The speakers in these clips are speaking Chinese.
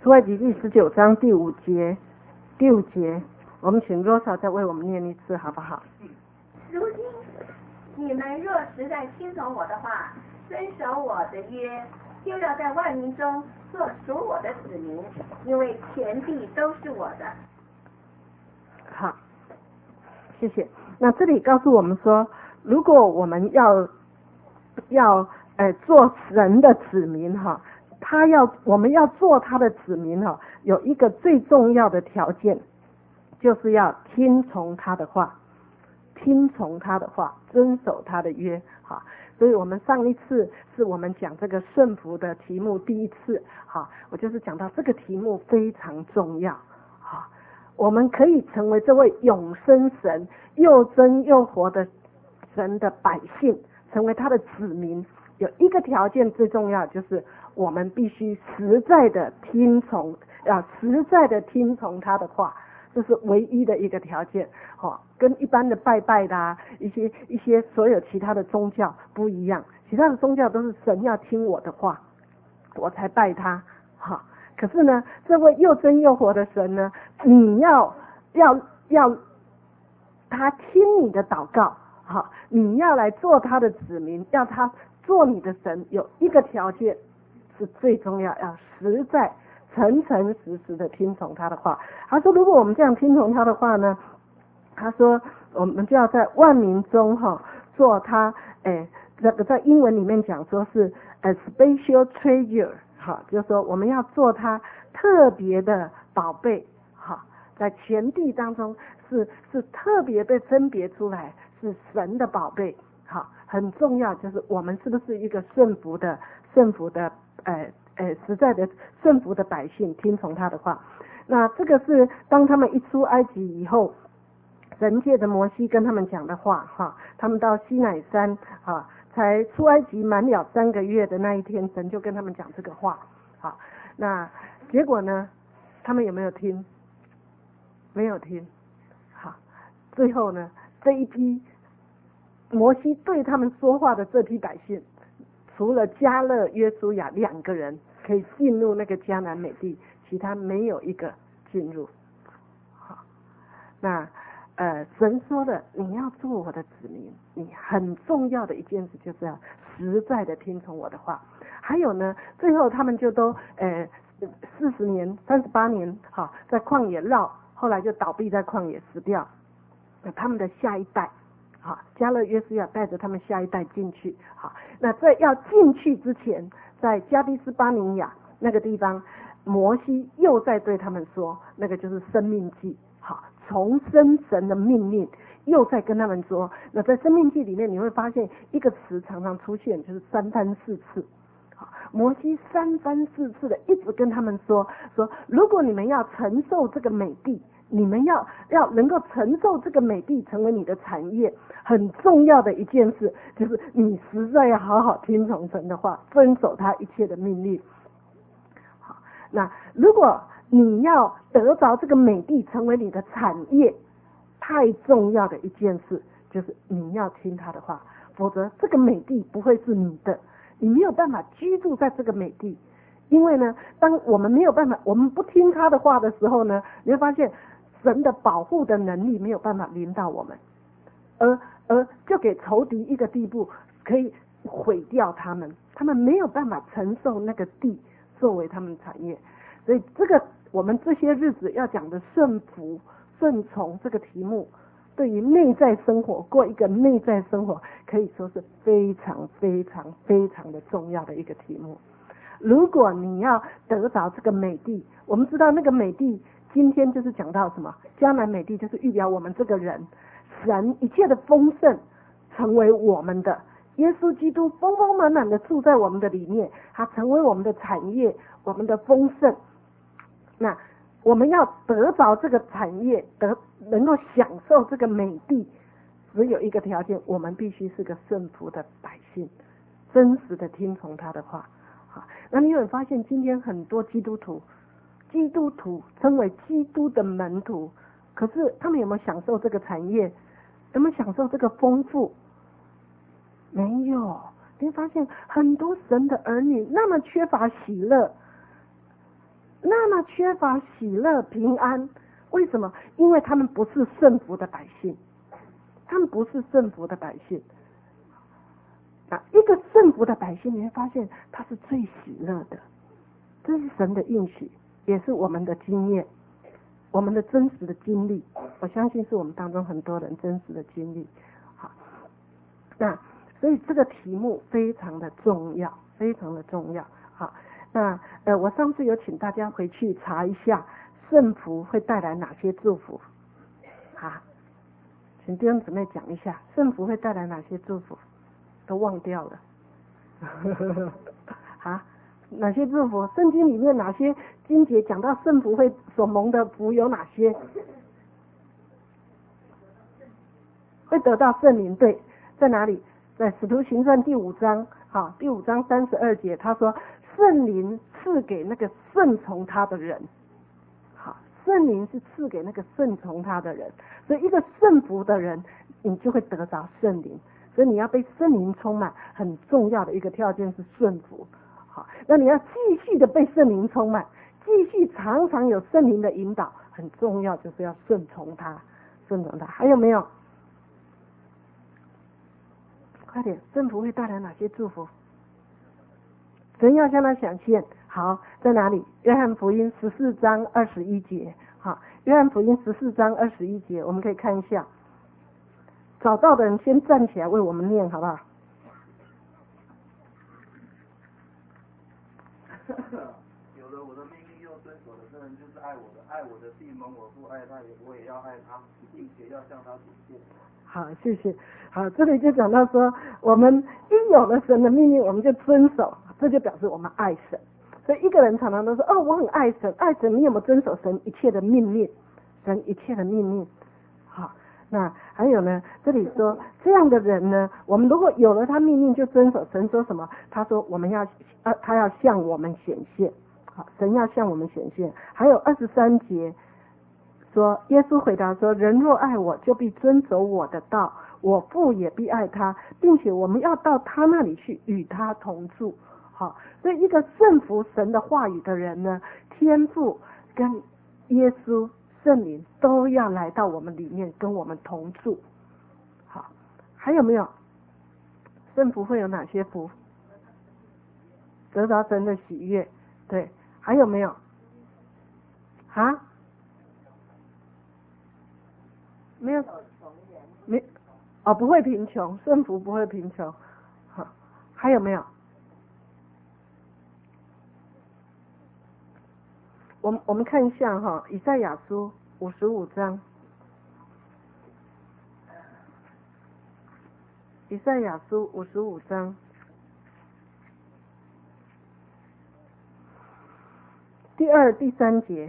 出埃及记19章第5节，我们请 Rosa 再为我们念一次好不好？ 如今你们若实在听从我的话，遵守我的约，就要在万民中做属我的子民，因为全地都是我的。 好，谢谢。那这里告诉我们说，如果我们要做神的子民哈，我们要做他的子民哈，有一个最重要的条件，就是要听从他的话，遵守他的约哈。所以我们上一次是我们讲这个顺服的题目，第一次哈，我就是讲到这个题目非常重要哈。我们可以成为这位永生神又真又活的神的百姓，成为他的子民，有一个条件最重要，就是我们必须实在的听从他的话，这是唯一的一个条件跟一般的拜拜的一些所有其他的宗教不一样，其他的宗教都是神要听我的话我才拜他可是呢，这位又真又活的神呢，你要他听你的祷告你要来做他的子民，要他做你的神，有一个条件是最重要，要实在诚实的听从他的话。他说如果我们这样听从他的话呢，他说我们就要在万民中做他这个在英文里面讲说是 a special treasure就是说我们要做他特别的宝贝在全地当中是特别被分别出来，是神的宝贝很重要，就是我们是不是一个顺服的实在的顺服的百姓，听从他的话。那这个是当他们一出埃及以后，神借着摩西跟他们讲的话他们到西乃山才出埃及满了3个月的那一天，神就跟他们讲这个话那结果呢，他们有没有听？没有听最后呢，这一批摩西对他们说话的这批百姓，除了迦勒约书亚2个人可以进入那个迦南美地，其他没有一个进入那神说的，你要做我的子民，你很重要的一件事就是要实在的听从我的话。还有呢，最后他们就都40年38年在旷野绕，后来就倒闭在旷野死掉。他们的下一代迦勒约书亚带着他们下一代进去那在要进去之前，在加迪斯巴尼亚那个地方，摩西又在对他们说，那个就是生命记重生神的命令，又在跟他们说。那在生命记里面你会发现一个词常常出现，就是3番4次摩西3番4次的一直跟他们说如果你们要承受这个美地，你们要能够承受这个美地成为你的产业，很重要的一件事就是你实在要好好听从神的话，遵守他一切的命令那如果你要得着这个美地成为你的产业，太重要的一件事就是你要听他的话，否则这个美地不会是你的，你没有办法居住在这个美地。因为呢，当我们没有办法，我们不听他的话的时候呢，你会发现神的保护的能力没有办法临到我们，而就给仇敌一个地步，可以毁掉他们没有办法承受那个地作为他们产业。所以这个我们这些日子要讲的顺服顺从这个题目，对于内在生活，过一个内在生活，可以说是非常非常非常的重要的一个题目。如果你要得着这个美地，我们知道那个美地今天就是讲到什么，迦南美地就是预表我们这个人，神一切的丰盛成为我们的，耶稣基督丰丰满满的住在我们的里面，他成为我们的产业，我们的丰盛。那我们要得着这个产业，能够享受这个美地，只有一个条件，我们必须是个顺服的百姓，真实的听从他的话那你会发现今天很多基督徒称为基督的门徒，可是他们有没有享受这个产业？有没有享受这个丰富？没有。你会发现很多神的儿女那么缺乏喜乐， 那么缺乏喜乐平安。为什么？因为他们不是圣福的百姓，他们不是圣福的百姓。一个圣福的百姓，你会发现他是最喜乐的。这是神的应许，也是我们的经验，我们的真实的经历。我相信是我们当中很多人真实的经历。好，那所以这个题目非常的重要，非常的重要。好，那我上次有请大家回去查一下圣福会带来哪些祝福。好，请弟兄姊妹讲一下圣福会带来哪些祝福，都忘掉了。好，哪些祝福？圣经里面哪些经节讲到圣福会所蒙的福有哪些？会得到圣灵，对，在哪里？在使徒行传第5章，好，第5章32节，他说圣灵赐给那个顺从他的人。好，圣灵是赐给那个顺从他的人，所以一个顺服的人，你就会得着圣灵。所以你要被圣灵充满，很重要的一个条件是顺服。好，那你要继续的被圣灵充满，继续常常有圣灵的引导，很重要就是要顺从他，顺从他。还有没有？快点，圣福会带来哪些祝福？神要向他显现。好，在哪里？约翰福音14章21节。好，约翰福音14章21节，我们可以看一下。找到的人先站起来为我们念，好不好？ 有了我的命令又遵守的这人就是爱我的，爱我的必蒙我父爱他，我也要爱他，并且要向他显现。 好，谢谢。好，这里就讲到说，我们一有了神的命令，我们就遵守，这就表示我们爱神。所以一个人常常都说，我很爱神，爱神，你有没有遵守神一切的命令？神一切的命令。好，那还有呢，这里说这样的人呢，我们如果有了他命令就遵守。神说什么？他说我们要他要向我们显现。好，神要向我们显现。还有23节说，耶稣回答说，人若爱我，就必遵守我的道，我父也必爱他，并且我们要到他那里去，与他同住。好，所以一个顺服神的话语的人呢，天父跟耶稣圣灵都要来到我们里面，跟我们同住。好，还有没有？圣福会有哪些福？得到神的喜悦。对，还有没有？啊？没有？没？不会贫穷，圣福不会贫穷。好，还有没有？我们看一下哈，以赛亚书55章，以赛亚书55章第2、第3节。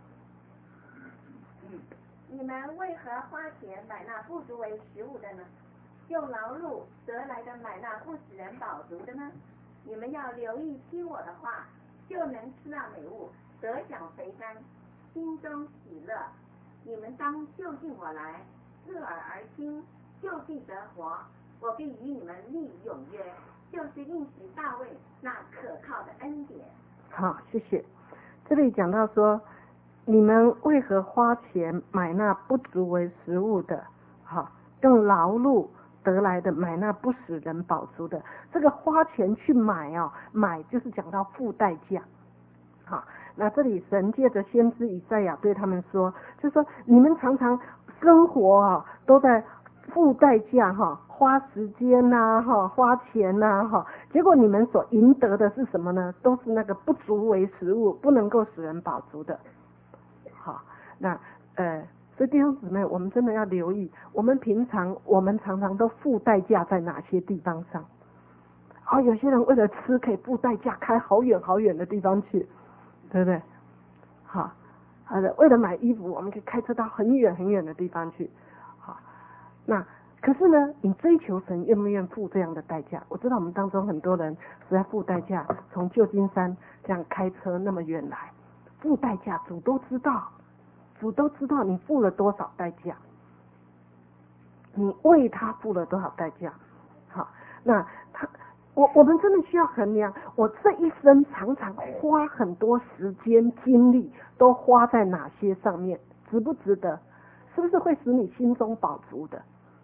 你们为何花钱买那不足为食物的呢？用劳碌得来的买那不使人饱足的呢？你们要留意听我的话，就能吃那美物，得享肥甘，心中喜乐。你们当就近我来，侧耳而听，就必得活。我必与你们立永约，就是应许大卫那可靠的恩典。 好，谢谢。这里讲到说，你们为何花钱买那不足为食物的？好，用劳碌得来的买那不使人饱足的。这个花钱去买买就是讲到付代价。好，那这里神借着先知以赛亚对他们说，就说你们常常生活都在付代价花时间花钱结果你们所赢得的是什么呢？都是那个不足为食物，不能够使人饱足的。好，那所以弟兄姊妹，我们真的要留意，我们常常都付代价在哪些地方上？有些人为了吃可以付代价开好远好远的地方去，对不对？好的，为了买衣服，我们可以开车到很远很远的地方去。好，那可是呢，你追求神愿不愿付这样的代价？我知道我们当中很多人是在付代价，从旧金山这样开车那么远来，付代价，主都知道你付了多少代价，你为他付了多少代价。好，那我们真的需要衡量，我这一生常常花很多时间精力都花在哪些上面，值不值得？是不是会使你心中饱足的？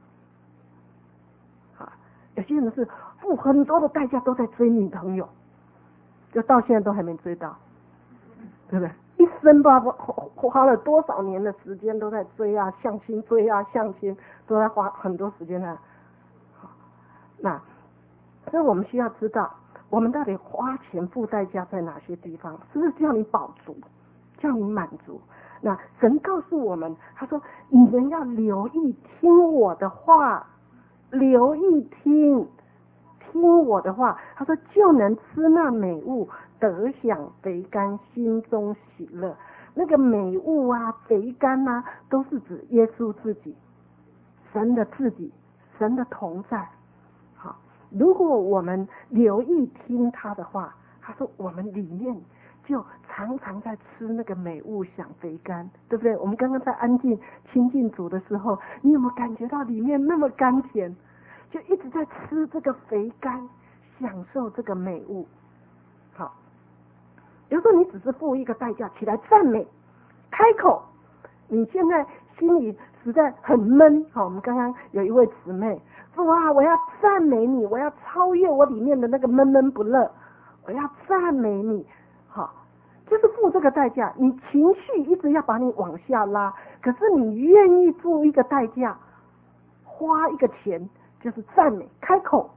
有些人是付很多的代价都在追女朋友，就到现在都还没追到，对不对？一生不知道花了多少年的时间都在追啊相亲，追啊相亲，都在花很多时间啊。那所以我们需要知道，我们到底花钱付代价在哪些地方？是不是叫你饱足，叫你满足？那神告诉我们，他说你们要留意听我的话，留意听我的话。他说就能吃那美物，得享肥甘，心中喜乐。那个美物啊，肥甘啊，都是指耶稣自己，神的自己，神的同在。好，如果我们留意听他的话，他说我们里面就常常在吃那个美物，享肥甘，对不对？我们刚刚在安静亲近主的时候，你有没有感觉到里面那么甘甜？就一直在吃这个肥甘，享受这个美物。好，有时候你只是付一个代价起来赞美，开口，你现在心里实在很闷。好，我们刚刚有一位姊妹说：“哇，我要赞美你，我要超越我里面的那个闷闷不乐，我要赞美你。”好，就是付这个代价，你情绪一直要把你往下拉，可是你愿意付一个代价，花一个钱，就是赞美，开口，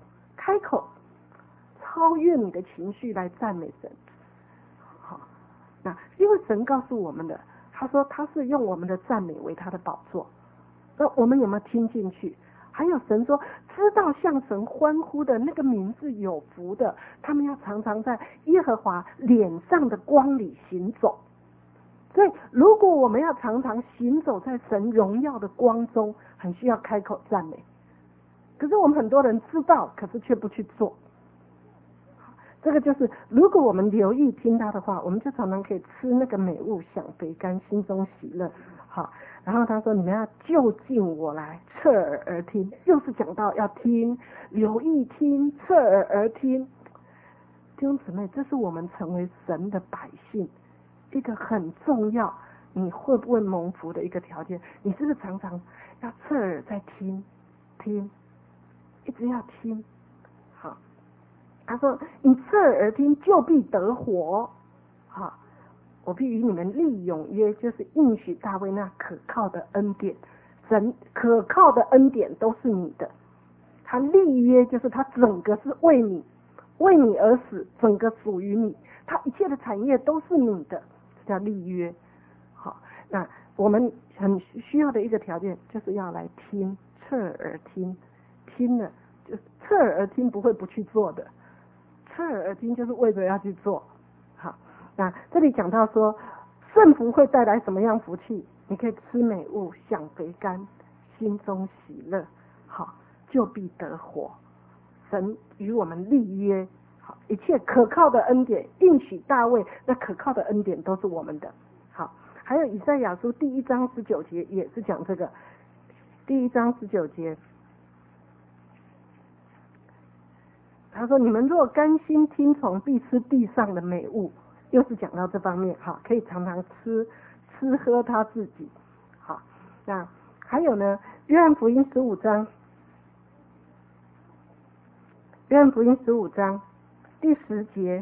超越你的情绪来赞美神。好，那因为神告诉我们的，他说他是用我们的赞美为他的宝座，那我们有没有听进去？还有神说，知道向神欢呼的那个民是有福的，他们要常常在耶和华脸上的光里行走。所以如果我们要常常行走在神荣耀的光中，很需要开口赞美。可是我们很多人知道，可是却不去做。这个就是如果我们留意听他的话，我们就常常可以吃那个美物，享肥甘，心中喜乐。好，然后他说你们要就近我来，侧耳而听，又是讲到要听，留意听，侧耳而听。弟兄姊妹，这是我们成为神的百姓一个很重要，你会不会蒙福的一个条件。你是不是常常要侧耳在听，一直要听？好，他说你侧耳而听，就必得活。好，我必与你们立永约，就是应许大卫那可靠的恩典。神可靠的恩典都是你的，他立约就是他整个是为你而死，整个属于你，他一切的产业都是你的，叫立约。好，那我们很需要的一个条件就是要来听，侧耳听，听了就侧耳而听，不会不去做的，侧耳而听就是为了要去做。好，那这里讲到说圣福会带来什么样福气？你可以吃美物，享肥甘，心中喜乐。好，就必得活。神与我们立约，好，一切可靠的恩典，应许大卫那可靠的恩典都是我们的。好，还有以赛亚书第1章19节也是讲这个。第1章19节，他说：“你们若甘心听从，必吃地上的美物。”又是讲到这方面，好，可以常常吃喝他自己。好，那还有呢，约翰福音15章。约翰福音15章第10节，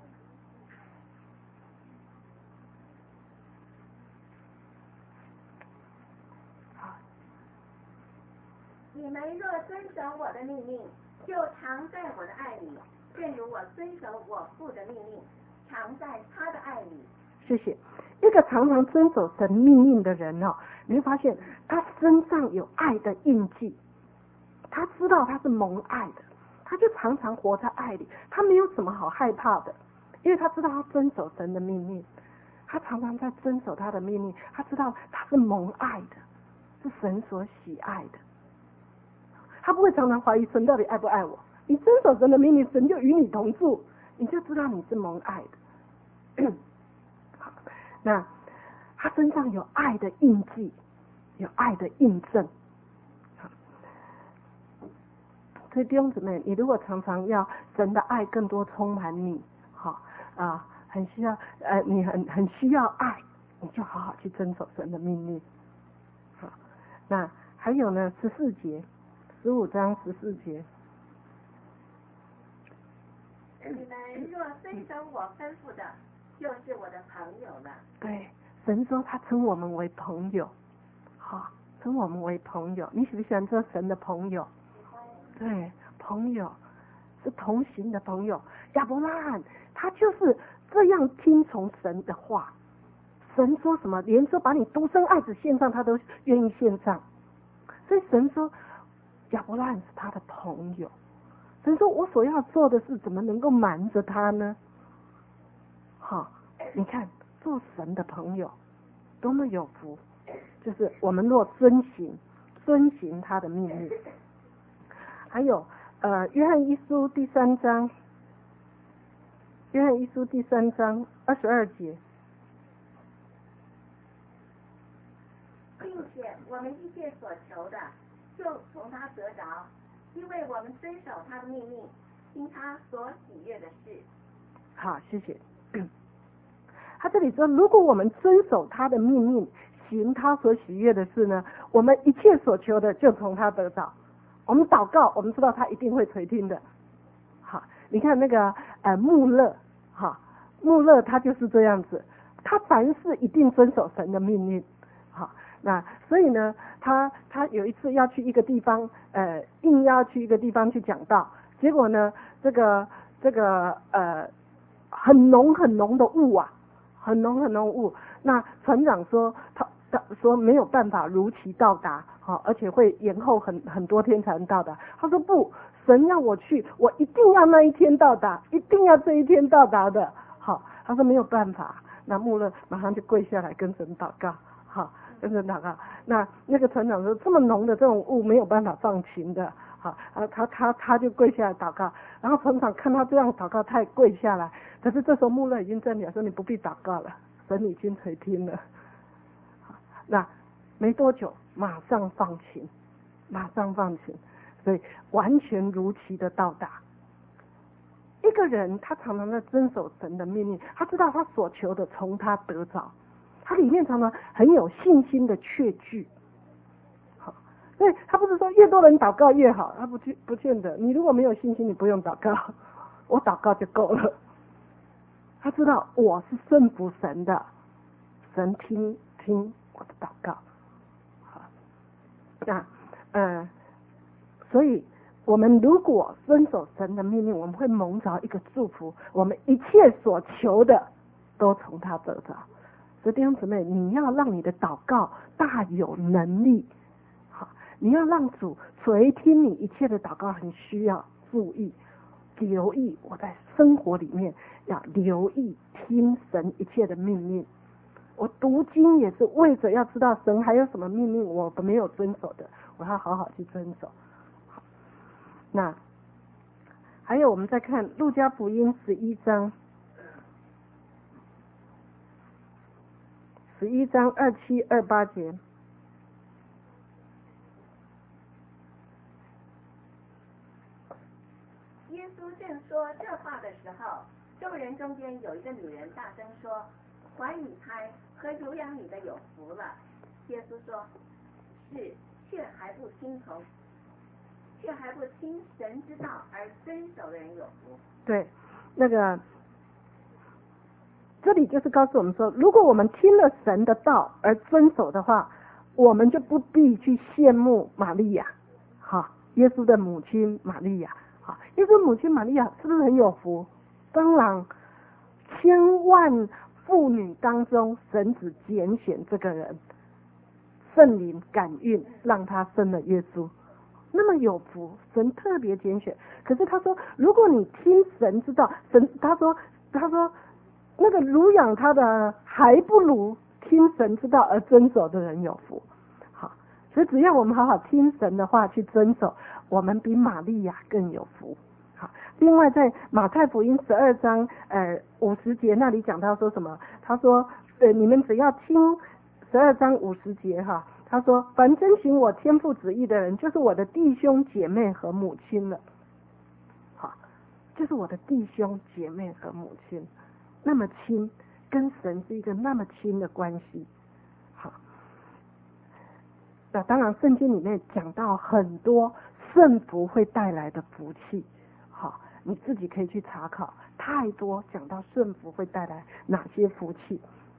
你们若遵守我的命令，就常在我的爱里，正如我遵守我父的命令，常在他的爱里。 谢谢。一个常常遵守神命令的人哦，你会发现他身上有爱的印记，他知道他是蒙爱的，他就常常活在爱里，他没有什么好害怕的，因为他知道他遵守神的命令，他常常在遵守他的命令，他知道他是蒙爱的，是神所喜爱的，他不会常常怀疑神到底爱不爱我。你遵守神的命令，神就与你同住，你就知道你是蒙爱的。好，那他身上有爱的印记，有爱的印证。 所以弟兄姊妹，你如果常常要神的爱更多充满你，很需要你很需要爱，你就好好去遵守神的命令。好，那还有呢，14节，15章14节。 你们若遵守我吩咐的，就是我的朋友了。 对，神说他称我们为朋友，好，称我们为朋友。你喜不喜欢做神的朋友？对，朋友是同行的朋友。亚伯拉罕他就是这样听从神的话，神说什么，连说把你独生爱子献上，他都愿意献上。所以神说亚伯拉罕是他的朋友。神说我所要做的事怎么能够瞒着他呢？好，你看做神的朋友多么有福，就是我们若遵行他的命令。还有约翰一书第3章22节， 并且我们一切所求的就从他得着，因为我们遵守他的命令，行他所喜悦的事。 好，谢谢。他这里说，如果我们遵守他的命令，行他所喜悦的事呢，我们一切所求的就从他得着。我们祷告，我们知道他一定会垂听的。好，你看那个穆勒，穆勒他就是这样子，他凡事一定遵守神的命令。好，那所以呢，他有一次要去一个地方，硬要去一个地方去讲道，结果呢，这个很浓的雾啊，很浓的雾。那船长说他说没有办法如期到达，而且会延后很多天才能到达。他说不，神让我去，我一定要那一天到达，一定要这一天到达的。好，他说没有办法。那穆勒马上就跪下来跟神祷告，好，跟神祷告。那个船长说这么浓的这种雾没有办法放晴的。好，他就跪下来祷告，然后船长看他这样祷告，他也跪下来。可是这时候穆勒已经站起来说：“你不必祷告了，神已经垂听了。”那没多久，马上放晴，所以完全如期的到达。一个人他常常在遵守神的命令，他知道他所求的从他得着，他里面常常很有信心的确据。所以他不是说越多人祷告越好，他不见得。你如果没有信心，你不用祷告，我祷告就够了。他知道我是顺服神的，神听我的祷告。好，那所以我们如果遵守神的命令，我们会蒙着一个祝福，我们一切所求的都从他得着。所以弟兄姊妹，你要让你的祷告大有能力。你要让主垂听你一切的祷告，很需要注意留意。我在生活里面要留意听神一切的命令。我读经也是为着要知道神还有什么命令我没有遵守的，我要好好去遵守。那还有我们再看路加福音11章27、28节。 耶稣正说这话的时候，众人中间有一个女人大声说：“怀你胎和有养你的有福了。”耶稣说：“是，却还不听神之道而遵守的人有福。” 对，那个这里就是告诉我们说，如果我们听了神的道而遵守的话，我们就不必去羡慕玛利亚，耶稣的母亲玛利亚。耶稣母亲玛利亚是不是很有福？当然，千万妇女当中，神只拣选这个人，圣灵感孕，让他生了耶稣，那么有福，神特别拣选。可是他说，如果你听神之道，他说那个乳养他的还不如听神之道而遵守的人有福。好，所以只要我们好好听神的话去遵守，我们比玛利亚更有福。好，另外在马太福音12章50节那里讲到说什么？他说你们只要听12章50节他他说凡遵行我天父旨意的人，就是我的弟兄姐妹和母亲了。好，就是我的弟兄姐妹和母亲，那么亲，跟神是一个那么亲的关系。好，那当然圣经里面讲到很多圣福会带来的福气，好，你自己可以去查考，太多讲到圣福会带来哪些福气。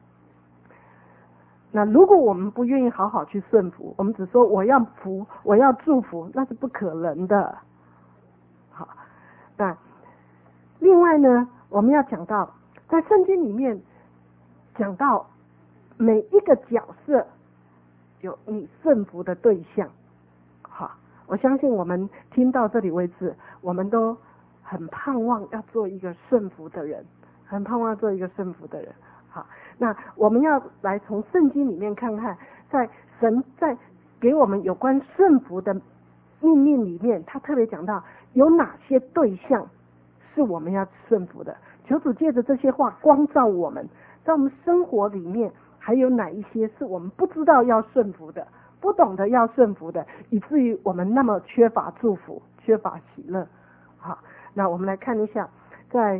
那如果我们不愿意好好去顺服，我们只说我要福，我要祝福，那是不可能的。好，那另外呢，我们要讲到在圣经里面讲到每一个角色有你顺服的对象。好，我相信我们听到这里为止，我们都很盼望要做一个顺服的人，很盼望做一个顺服的人。好，那我们要来从圣经里面看看，在神在给我们有关顺服的命令里面，他特别讲到有哪些对象是我们要顺服的。求主借着这些话光照我们，在我们生活里面还有哪一些是我们不知道要顺服的，不懂得要顺服的，以至于我们那么缺乏祝福，缺乏喜乐。好，那我们来看一下，在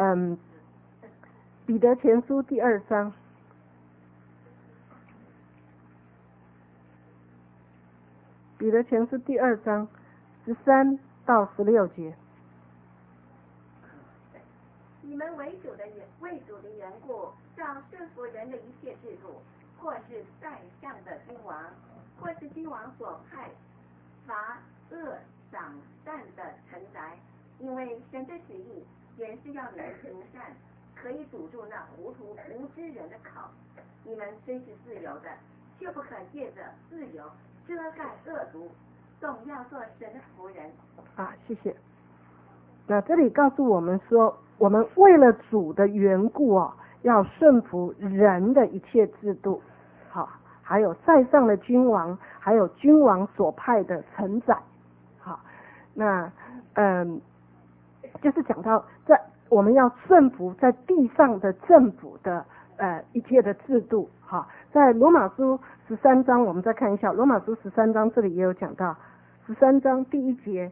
彼得前书第2章，彼得前书第2章13到16节。 你们为主的缘故，照顺服人的一切制度，或是在上的君王，或是君王所派罚恶赏善的臣宰，因为神的旨意原是要你们行善，可以堵住那糊涂无知人的口。你们虽是自由的，却不可借着自由遮盖恶毒，总要做神的仆人。 谢谢。那这里告诉我们说，我们为了主的缘故要顺服人的一切制度。好，还有在上的君王，还有君王所派的臣宰。好，那就是讲到在我们要顺服在地上的政府的一切的制度。好，在罗马书13章，我们再看一下罗马书13章，这里也有讲到13章第1节。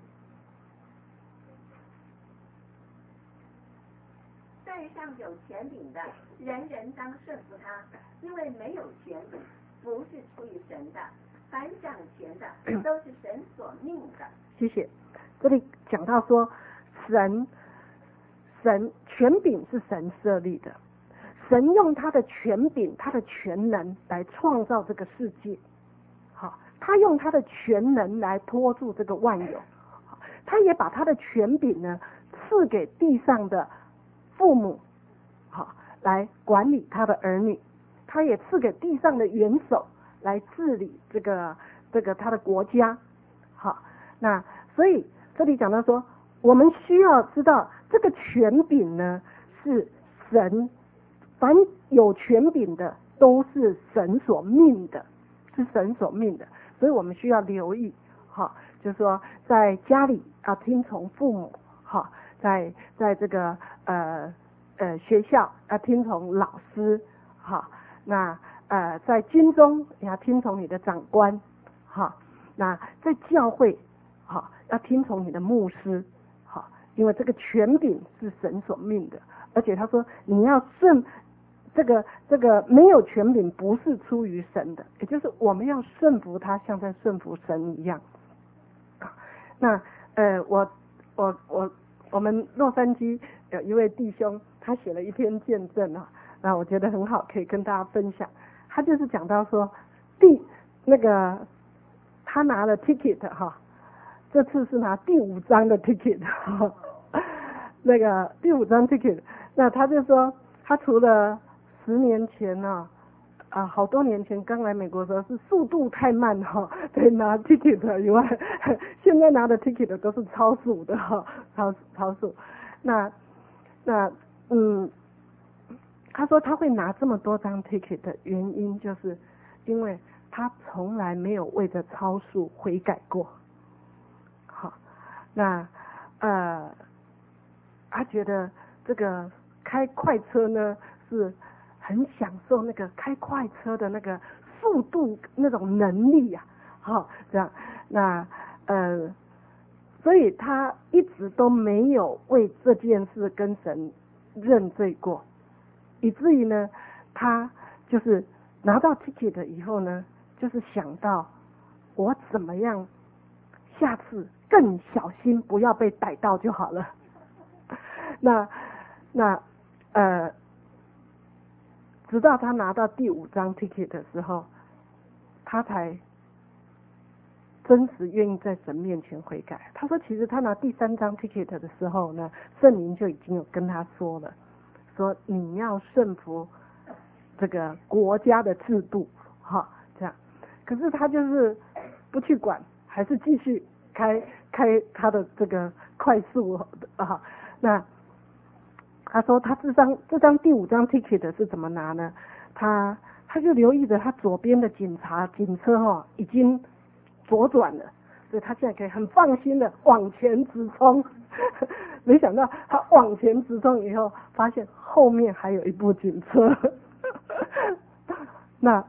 在上有权柄的，人人当顺服他，因为没有权柄不是出于神的，凡掌权的都是神所命的。 谢谢。这里讲到说神权柄是神设立的，神用他的权柄，他的全能来创造这个世界。好，他用他的全能来托住这个万有。好，他也把他的权柄呢赐给地上的父母，好，来管理他的儿女。他也赐给地上的元首来治理这个他的国家。好，那所以这里讲到说，我们需要知道这个权柄呢是神，凡有权柄的都是神所命的，是神所命的，所以我们需要留意。好，就是说在家里要听从父母，好，在这个学校要听从老师，好，那在军中也要听从你的长官，好，那在教会好要听从你的牧师，好，因为这个权柄是神所命的，而且他说你要顺这个没有权柄不是出于神的，也就是我们要顺服他，像在顺服神一样。那我们洛杉矶有一位弟兄，他写了一篇见证那我觉得很好，可以跟大家分享。他就是讲到说他拿了 ticket 这次是拿第5张的 ticket 那个第5张 ticket， 那他就说他除了10年前好多年前刚来美国的时候是速度太慢对拿 ticket 以外，现在拿的 ticket 都是超速的超速。那他说他会拿这么多张 ticket 的原因，就是因为他从来没有为着超速悔改过。好，那他觉得这个开快车呢是很享受那个开快车的那个速度那种能力啊，这样，那所以他一直都没有为这件事跟神认罪过，以至于呢，他就是拿到 ticket 以后呢，就是想到我怎么样下次更小心，不要被逮到就好了。那直到他拿到第5张 ticket 的时候，他才真实愿意在神面前悔改。他说其实他拿第3张 ticket 的时候呢，圣灵就已经有跟他说了，说你要顺服这个国家的制度，这样。可是他就是不去管，还是继续开他的这个快速啊。那他说他这张第5张 ticket 是怎么拿呢？他就留意着他左边的警车已经左转了，所以他现在可以很放心的往前直冲。没想到他往前直冲以后，发现后面还有一部警车。那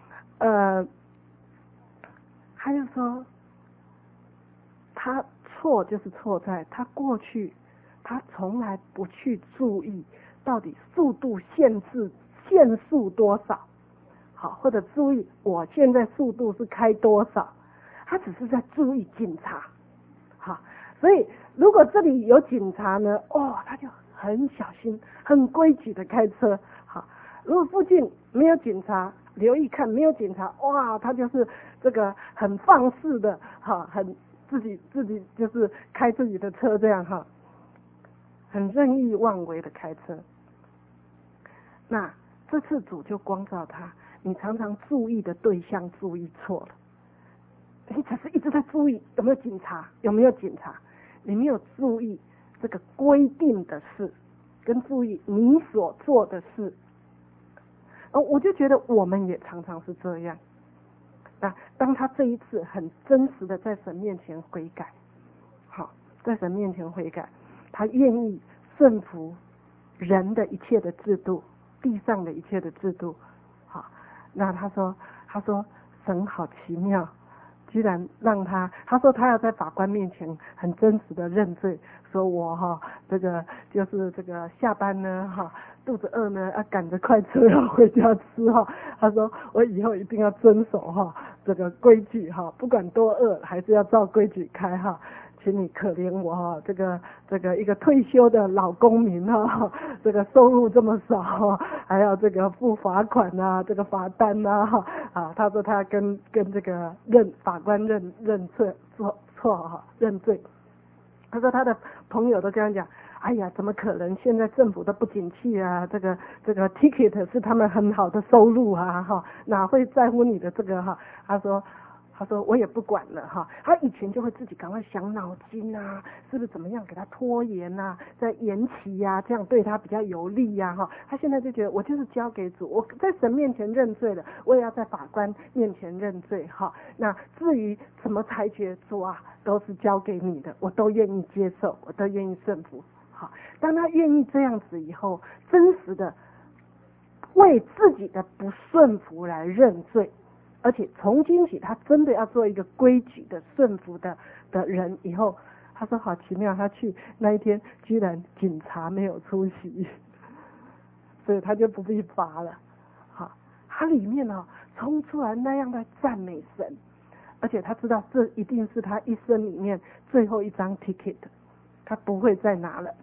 他就说他错就是错在他过去他从来不去注意到底速度限速多少，或者注意我现在速度是开多少，他只是在注意警察，所以如果这里有警察呢，他就很小心很规矩的开车，如果附近没有警察，留意看没有警察，他就是这个很放肆的，很自己就是开自己的车这样，很任意妄为的开车。那这次主就光照他，你常常注意的对象注意错了，你只是一直在注意有没有警察，你没有注意这个规定的事，跟注意你所做的事。我就觉得我们也常常是这样。那当他这一次很真实的在神面前悔改，在神面前悔改，他愿意顺服人的一切的制度，地上的一切的制度。那他说神好奇妙，居然让他说他要在法官面前很真实的认罪，说我这个就是这个下班呢肚子饿呢赶着快车要回家吃他说我以后一定要遵守这个规矩不管多饿还是要照规矩开请你可怜我这个一个退休的老公民这个收入这么少还要这个付罚款啊，这个罚单啊他说他跟这个法官认罪认罪。他说他的朋友都跟他讲，哎呀，怎么可能？现在政府都不景气啊，这个 ticket 是他们很好的收入啊，哪会在乎你的这个他说我也不管了他以前就会自己赶快想脑筋啊，是不是怎么样给他拖延啊，再延期啊，这样对他比较有利啊他现在就觉得我就是交给主，我在神面前认罪了，我也要在法官面前认罪那至于怎么裁决，主啊都是交给你的，我都愿意接受，我都愿意顺服当他愿意这样子以后，真实的为自己的不顺服来认罪，而且从今起他真的要做一个规矩的顺服的人以后，他说好奇妙，他去那一天居然警察没有出席，所以他就不必罚了他里面冲出来那样的赞美神，而且他知道这一定是他一生里面最后一张 ticket， 他不会再拿了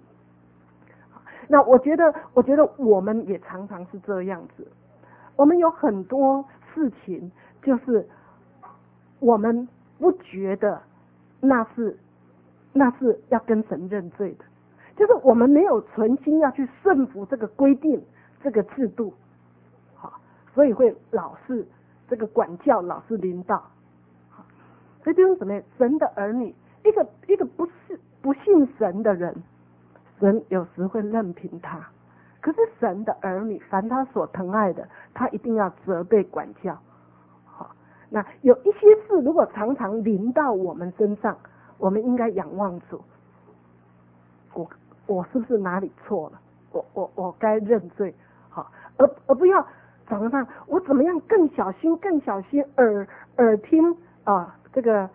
那我觉得我们也常常是这样子，我们有很多事情就是我们不觉得那是要跟神认罪的，就是我们没有存心要去顺服这个规定这个制度所以会老是这个管教老是领导所以弟兄姊妹，神的儿女一个不信神的人，神有时会任凭他，可是神的儿女凡他所疼爱的，他一定要责备管教那有一些事如果常常临到我们身上，我们应该仰望主，我是不是哪里错了，我该认罪而不要早上我怎么样更小心耳听这个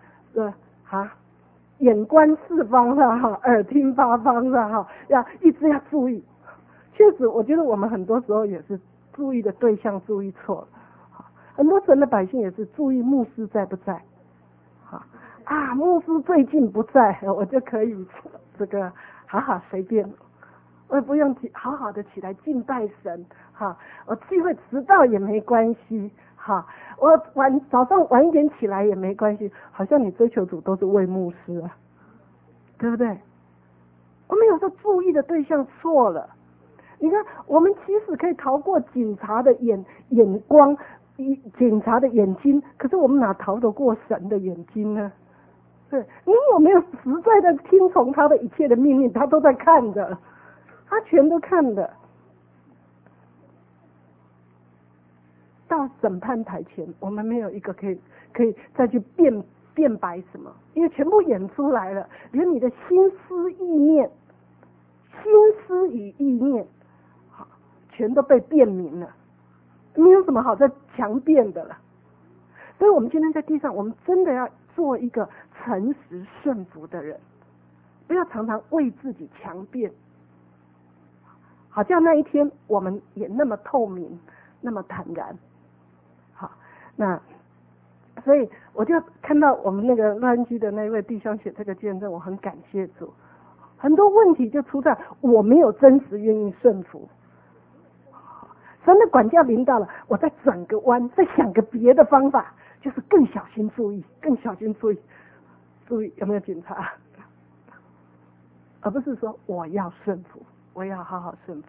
眼观四方的哈，耳听八方的哈，一直要注意。确实，我觉得我们很多时候也是注意的对象注意错了。很多神的百姓也是注意牧师在不在。牧师最近不在，我就可以这个好随便，我也不用好好的起来敬拜神我聚会迟到也没关系我早上晚一点起来也没关系，好像你追求主都是为牧师啊，对不对？我们有时候注意的对象错了。你看，我们其实可以逃过警察的眼光，警察的眼睛，可是我们哪逃得过神的眼睛呢？对，你有没有实在的听从他的一切的命令？他都在看的，他全都看的。到审判台前，我们没有一个可以再去辩白什么，因为全部演出来了，连你的心思意念全都被辩明了，没有什么好再强辩的了。所以我们今天在地上，我们真的要做一个诚实顺服的人，不要常常为自己强辩，好像那一天我们也那么透明，那么坦然。那所以我就看到我们那个乐安居的那位弟兄写这个见证，我很感谢主。很多问题就出在我没有真实愿意顺服，神的管教临到了，我再转个弯，再想个别的方法，就是更小心注意，注意有没有警察，而不是说我要顺服，我要好好顺服。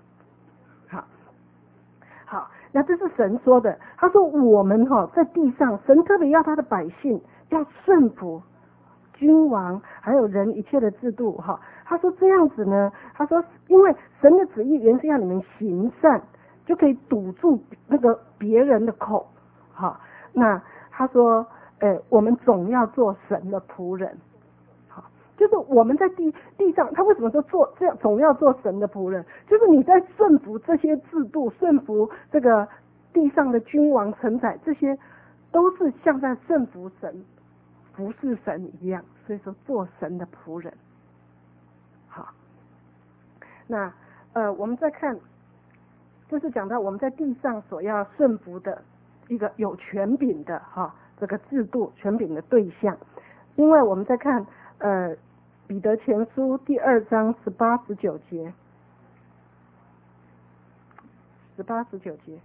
好，那这是神说的。他说我们在地上，神特别要他的百姓要顺服君王还有人一切的制度他说这样子呢，他说因为神的旨意原是要你们行善，就可以堵住那个别人的口那他说我们总要做神的仆人。就是我们在地上，他为什么说做这样总要做神的仆人？就是你在顺服这些制度，顺服这个地上的君王臣宰，这些都是像在顺服神、服侍神一样。所以说，做神的仆人。好，那我们再看，就是讲到我们在地上所要顺服的一个有权柄的这个制度、权柄的对象。因为我们在看彼得前书第2章18、19节，18、19节。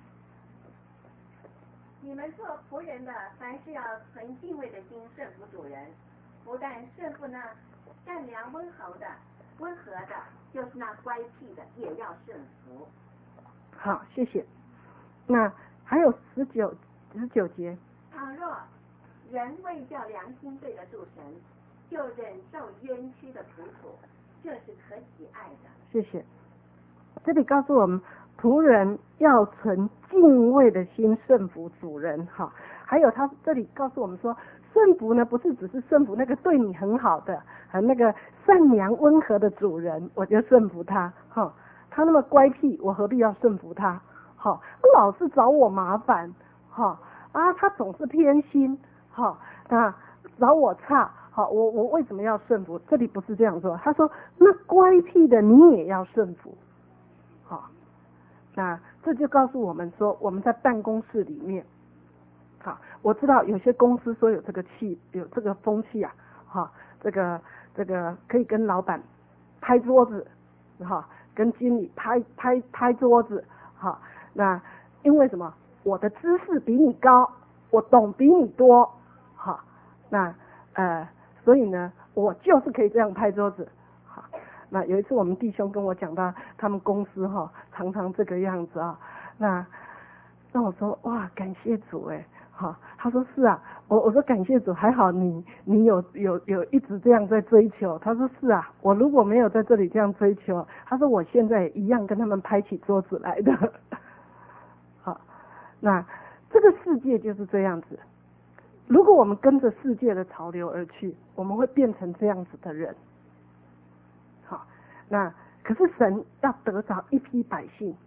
你们做仆人的，凡事要存敬畏的心顺服主人，不但顺服那善良温和的，就是那乖僻的，也要顺服。 好，谢谢。那还有19节。 倘若人为叫良心对得住神，就忍受冤屈的苦楚，这是可喜爱的。 谢谢。这里告诉我们，仆人要存敬畏的心顺服主人还有他这里告诉我们说，顺服呢不是只是顺服那个对你很好的那个善良温和的主人，我就顺服他他那么乖僻，我何必要顺服他老是找我麻烦他总是偏心找我差我为什么要顺服？这里不是这样说，他说那乖僻的你也要顺服那这就告诉我们说，我们在办公室里面我知道有些公司说有这个风气这个可以跟老板拍桌子跟经理拍桌子那因为什么？我的知识比你高，我懂比你多那所以呢我就是可以这样拍桌子那有一次我们弟兄跟我讲到他们公司常常这个样子那我说哇感谢主他说是啊，我说感谢主，还好你有一直这样在追求。他说是啊，我如果没有在这里这样追求，他说我现在也一样跟他们拍起桌子来的。好，那这个世界就是这样子，如果我们跟着世界的潮流而去，我们会变成这样子的人。好，那可是神要得着一批百姓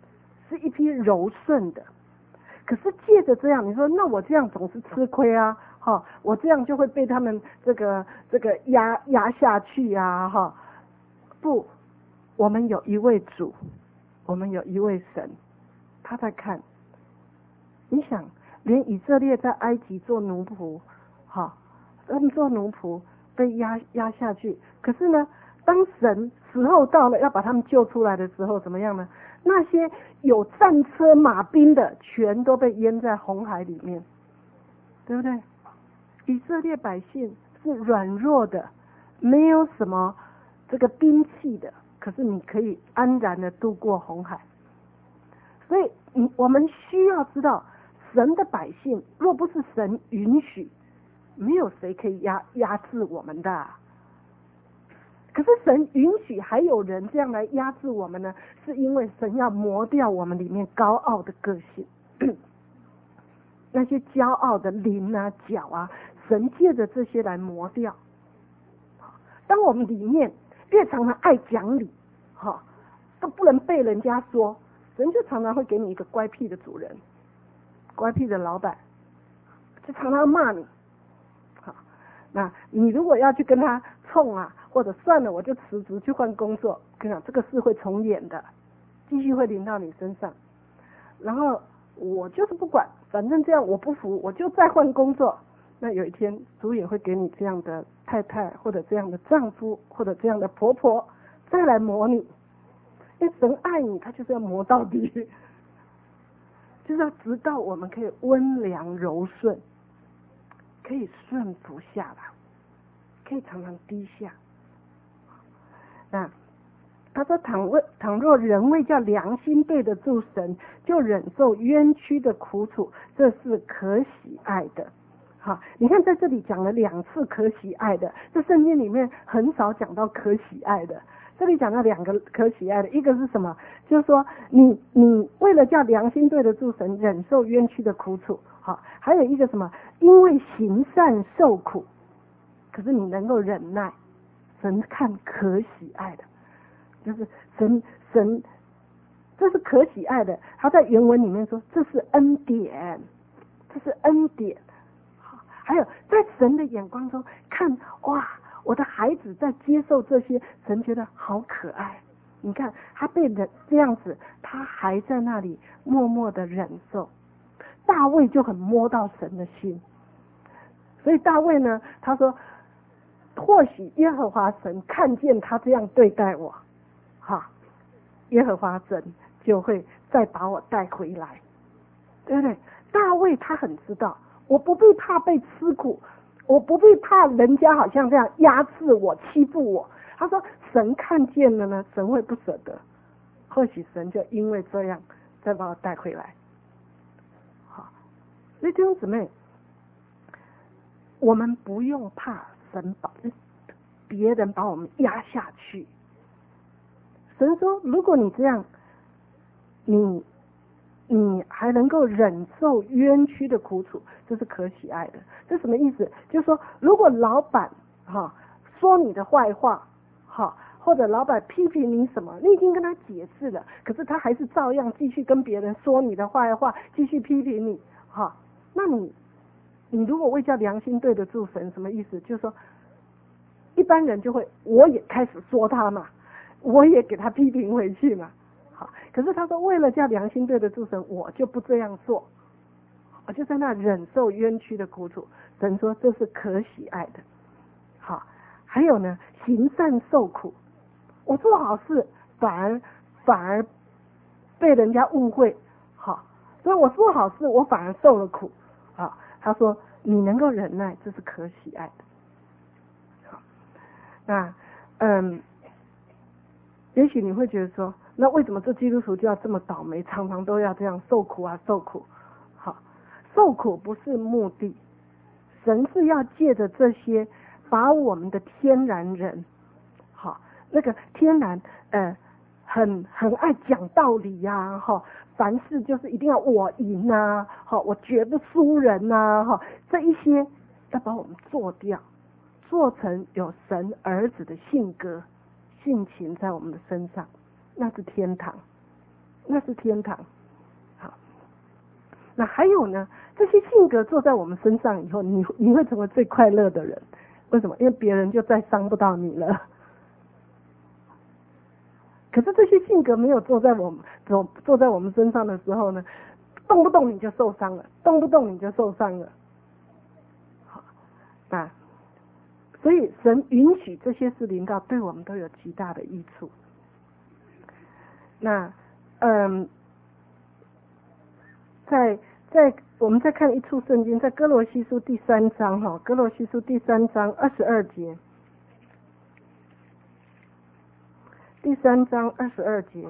是一批柔顺的。可是借着这样，你说那我这样总是吃亏啊，哈，我这样就会被他们这个压下去啊，哈。不，我们有一位主，我们有一位神，他在看。你想，连以色列在埃及做奴仆，哈，他们做奴仆被压下去，可是呢，当神时候到了要把他们救出来的时候，怎么样呢？那些有战车马兵的，全都被淹在红海里面，对不对？以色列百姓是软弱的，没有什么这个兵器的，可是你可以安然的度过红海。所以我们需要知道，神的百姓若不是神允许，没有谁可以压制我们的。可是神允许还有人这样来压制我们呢，是因为神要磨掉我们里面高傲的个性那些骄傲的灵啊脚啊，神借着这些来磨掉。当我们里面越常常爱讲理，都不能被人家说，神就常常会给你一个乖僻的主人，乖僻的老板，就常常骂你。那你如果要去跟他冲啊，或者算了我就辞职去换工作，跟你讲这个事会重演的，继续会临到你身上。然后我就是不管，反正这样我不服，我就再换工作。那有一天主也会给你这样的太太，或者这样的丈夫，或者这样的婆婆，再来磨你。因为神爱你，他就是要磨到底，就是要直到我们可以温良柔顺，可以顺服下来，可以常常低下。那他说倘若人未叫良心对得住神，就忍受冤屈的苦楚，这是可喜爱的。好，你看在这里讲了2次可喜爱的，这圣经里面很少讲到可喜爱的，这里讲到2个可喜爱的，一个是什么？就是说你为了叫良心对得住神，忍受冤屈的苦楚。好，还有一个什么？因为行善受苦，可是你能够忍耐，神看可喜爱的，就是神，这是可喜爱的。他在原文里面说，这是恩典，这是恩典。还有在神的眼光中看，哇，我的孩子在接受这些，神觉得好可爱。你看他被人这样子，他还在那里默默的忍受。大卫就很摸到神的心，所以大卫呢，他说，或许耶和华神看见他这样对待我，耶和华神就会再把我带回来，对不对？大卫他很知道，我不必怕被吃苦，我不必怕人家好像这样压制我欺负我。他说神看见了呢，神会不舍得，或许神就因为这样再把我带回来。好，所以弟兄姊妹，我们不用怕神把别人把我们压下去。神说如果你这样，你还能够忍受冤屈的苦楚，这是可喜爱的。这什么意思？就是说如果老板说你的坏话，或者老板批评你什么，你已经跟他解释了，可是他还是照样继续跟别人说你的坏话，继续批评你，那你如果为叫良心对得住神，什么意思？就是说一般人就会，我也开始说他嘛，我也给他批评回去嘛。好，可是他说为了叫良心对得住神，我就不这样做，我就在那忍受冤屈的苦楚。神说这是可喜爱的。好，还有呢，行善受苦，我做好事反而被人家误会，所以我做好事我反而受了苦。他说你能够忍耐，这是可喜爱的。好，那也许你会觉得说，那为什么这基督徒就要这么倒霉，常常都要这样受苦啊受苦？好，受苦不是目的，神是要借着这些把我们的天然人，那个天然很爱讲道理呀，凡事就是一定要我赢啊，我绝不输人啊，这一些要把我们做掉，做成有神儿子的性格性情在我们的身上，那是天堂，那是天堂。 那还有呢，这些性格做在我们身上以后，你会成为最快乐的人。为什么？因为别人就再伤不到你了。可是这些性格没有坐在我们身上的时候呢，动不动你就受伤了，动不动你就受伤了。好，那所以神允许这些事临到，对我们都有极大的益处。那我们再看一处圣经，在哥罗西书第3章哈，哥罗西书第3章22节，第3章22节。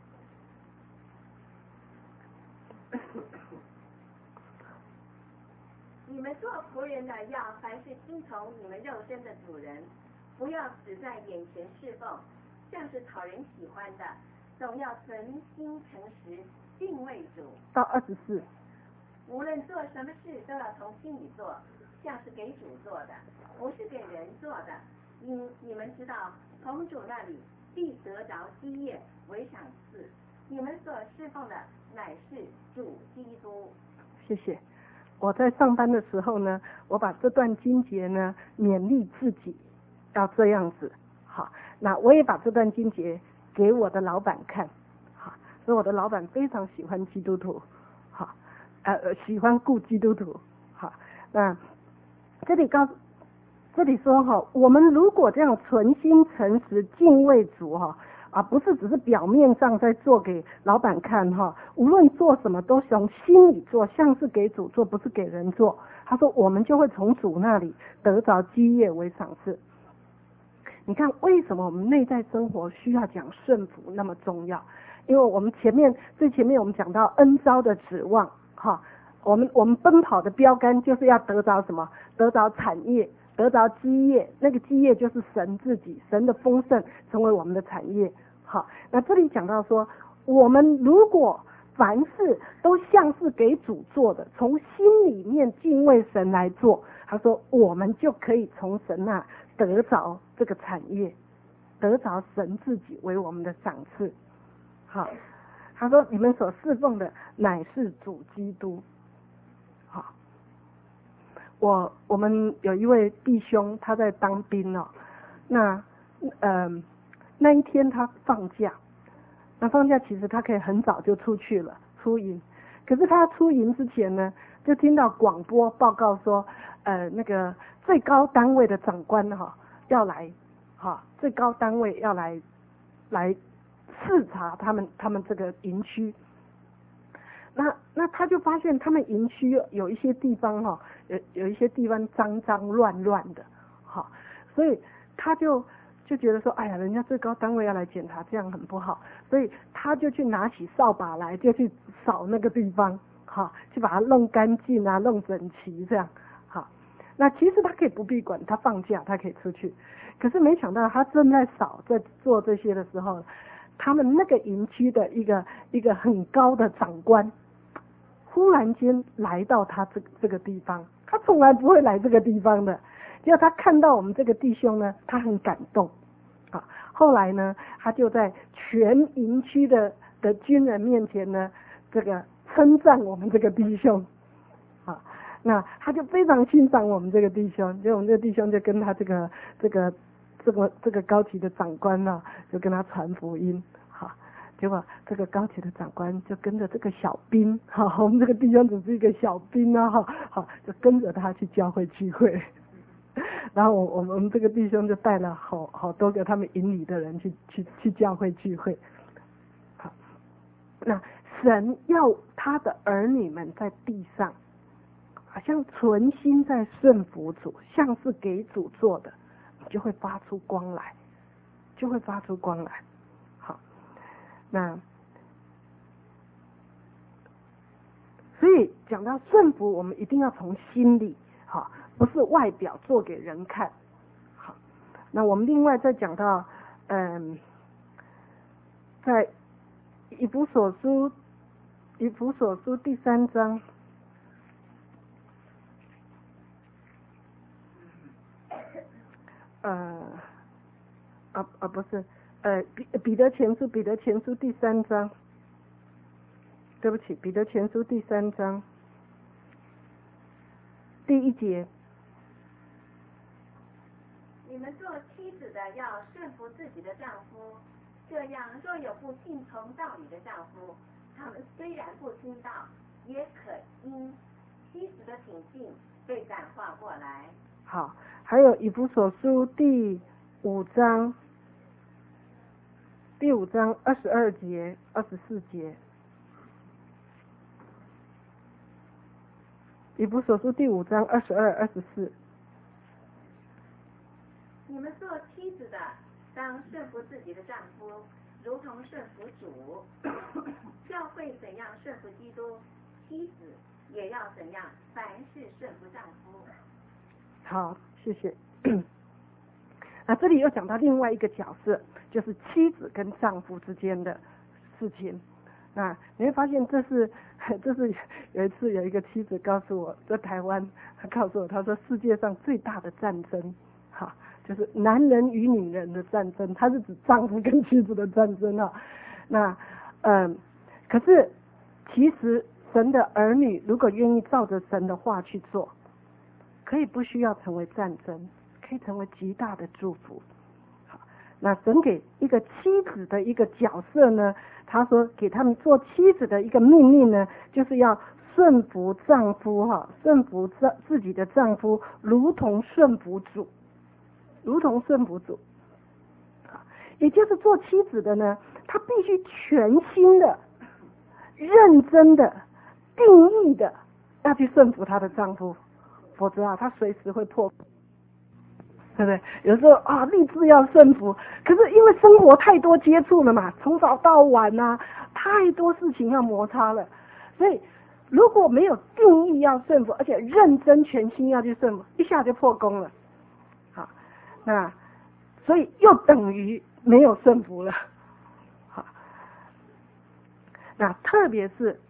你们做仆人的要凡事听从你们肉身的主人，不要只在眼前侍奉，像是讨人喜欢的，总要存心诚实，敬畏主。 到24。 无论做什么事都要从心里做，像是给主做的，不是给人做的。因你们知道，从主那里必得着基业为赏赐。你们所侍奉的乃是主基督。 谢谢。我在上班的时候呢，我把这段经节呢勉励自己要这样子。好，那我也把这段经节给我的老板看。好，所以我的老板非常喜欢基督徒。好。喜欢顾基督徒。好，那这里说哈，我们如果这样存心诚实敬畏主哈，不是只是表面上在做给老板看哈，无论做什么都从心里做，像是给主做，不是给人做。他说我们就会从主那里得着基业为赏赐。你看为什么我们内在生活需要讲顺服那么重要？因为我们最前面我们讲到恩召的指望。哈，我们奔跑的标杆就是要得着什么？得着产业，得着基业。那个基业就是神自己，神的丰盛成为我们的产业。好，那这里讲到说，我们如果凡事都像是给主做的，从心里面敬畏神来做，他说我们就可以从神那得着这个产业，得着神自己为我们的赏赐。好。他说你们所侍奉的乃是主基督。好，我们有一位弟兄他在当兵哦，那一天他放假，那放假其实他可以很早就出去了出营，可是他出营之前呢，就听到广播报告说那个最高单位的长官要来，最高单位要来视察他们这个营区。那他就发现他们营区有一些地方有一些地方脏脏乱乱的，所以他就觉得说，哎呀，人家最高单位要来检查，这样很不好，所以他就去拿起扫把来，就去扫那个地方，去把它弄干净啊，弄整齐这样。那其实他可以不必管，他放假他可以出去，可是没想到他正在在做这些的时候，他们那个营区的一个很高的长官忽然间来到他这个地方，他从来不会来这个地方的，结果他看到我们这个弟兄呢，他很感动。后来呢，他就在全营区的军人面前呢，这个称赞我们这个弟兄。那他就非常欣赏我们这个弟兄，结果我们这个弟兄就跟他这个高级的长官呢，就跟他传福音。结果这个高级的长官就跟着这个小兵，我们这个弟兄只是一个小兵啊，就跟着他去教会聚会。然后我们这个弟兄就带了好多个他们营里的人去教会聚会。好，那神要他的儿女们在地上，好像存心在顺服主，像是给主做的，就会发出光来，好，那所以讲到顺服，我们一定要从心里，不是外表做给人看。好，那我们另外再讲到，在以弗所书第3章。不是，彼得前书第3章，对不起，彼得前书第3章。 第1节。 你们做妻子的要顺服自己的丈夫，这样若有不信从道理的丈夫，他们虽然不听道，也可因妻子的品性被感化过来。 好，还有以弗所书第5章22节、24节。以弗所书第5章22、24。 你们做妻子的当顺服自己的丈夫，如同顺服主。教会怎样顺服基督，妻子也要怎样，凡事顺服丈夫。 好，谢谢。那这里又讲到另外一个角色，就是妻子跟丈夫之间的事情。那你会发现这是有一次有一个妻子告诉我，在台湾，她告诉我，她说世界上最大的战争，哈，就是男人与女人的战争，它是指丈夫跟妻子的战争啊。那可是其实神的儿女如果愿意照着神的话去做，可以不需要成为战争，可以成为极大的祝福。好，那神给一个妻子的一个角色呢，他说给他们做妻子的一个命令呢，就是要顺服丈夫哈，顺服自己的丈夫，如同顺服主，如同顺服主。也就是做妻子的呢，她必须全心的、认真的、定义的要去顺服她的丈夫，否则她随时会破。对不对？有时候立志要顺服，可是因为生活太多接触了嘛，从早到晚太多事情要摩擦了，所以如果没有定义要顺服，而且认真全心要去顺服，一下就破功了。好，那所以又等于没有顺服了。好，那特别是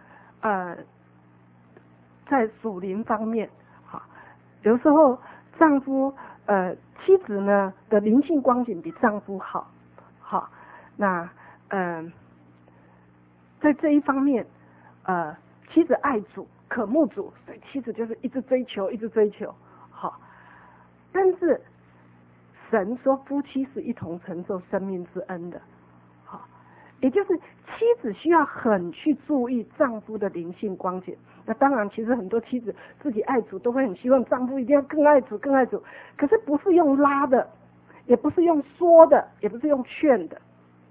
在属灵方面，好，有时候丈夫妻子呢的灵性光景比丈夫好，好，那在这一方面，妻子爱主，渴慕主，所以妻子就是一直追求，好，但是神说夫妻是一同承受生命之恩的，好，也就是妻子需要很去注意丈夫的灵性光景。那当然，其实很多妻子自己爱主，都会很希望丈夫一定要更爱主，可是不是用拉的，也不是用说的，也不是用劝的。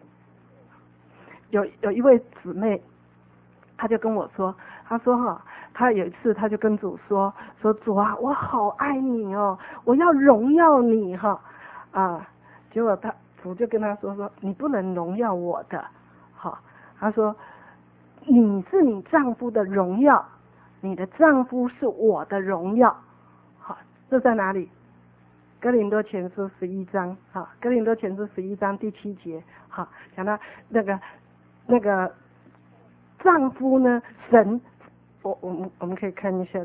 有一位姊妹，她就跟我说，她说她有一次她就跟主说主啊，我好爱你哦，我要荣耀你结果主就跟她说你不能荣耀我的，好，她说你是你丈夫的荣耀，你的丈夫是我的荣耀。好，这在哪里？哥林多前书11章，好，哥林多前书11章第7节，好，讲到那个丈夫呢，神，我们可以看一下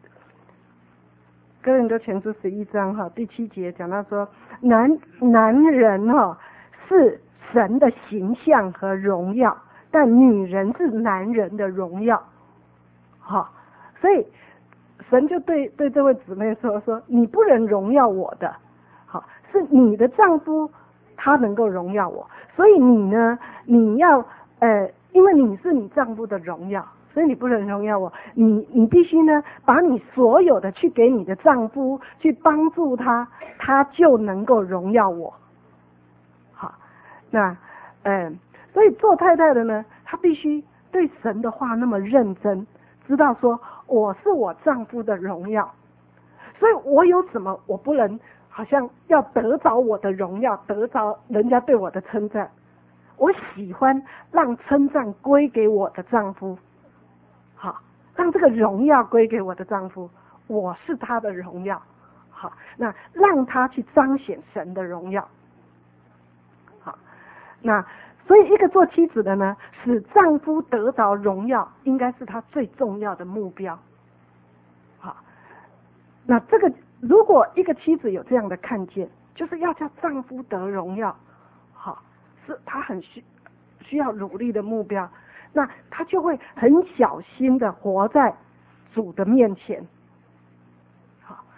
哥林多前书11章第7节讲到说，男人是神的形象和荣耀，但女人是男人的荣耀。好，所以神就对这位姊妹说你不能荣耀我的，好，是你的丈夫他能够荣耀我，所以你呢，你要因为你是你丈夫的荣耀，所以你不能荣耀我，你必须呢把你所有的去给你的丈夫，去帮助他，他就能够荣耀我。好，那所以做太太的呢，她必须对神的话那么认真，知道说我是我丈夫的荣耀，所以我有什么我不能好像要得着我的荣耀，得着人家对我的称赞，我喜欢让称赞归给我的丈夫，好，让这个荣耀归给我的丈夫，我是他的荣耀，好，那让他去彰显神的荣耀。好，那所以一个做妻子的呢，使丈夫得着荣耀，应该是他最重要的目标。好，那这个如果一个妻子有这样的看见，就是要叫丈夫得荣耀，好，是他很需要努力的目标，那他就会很小心的活在主的面前，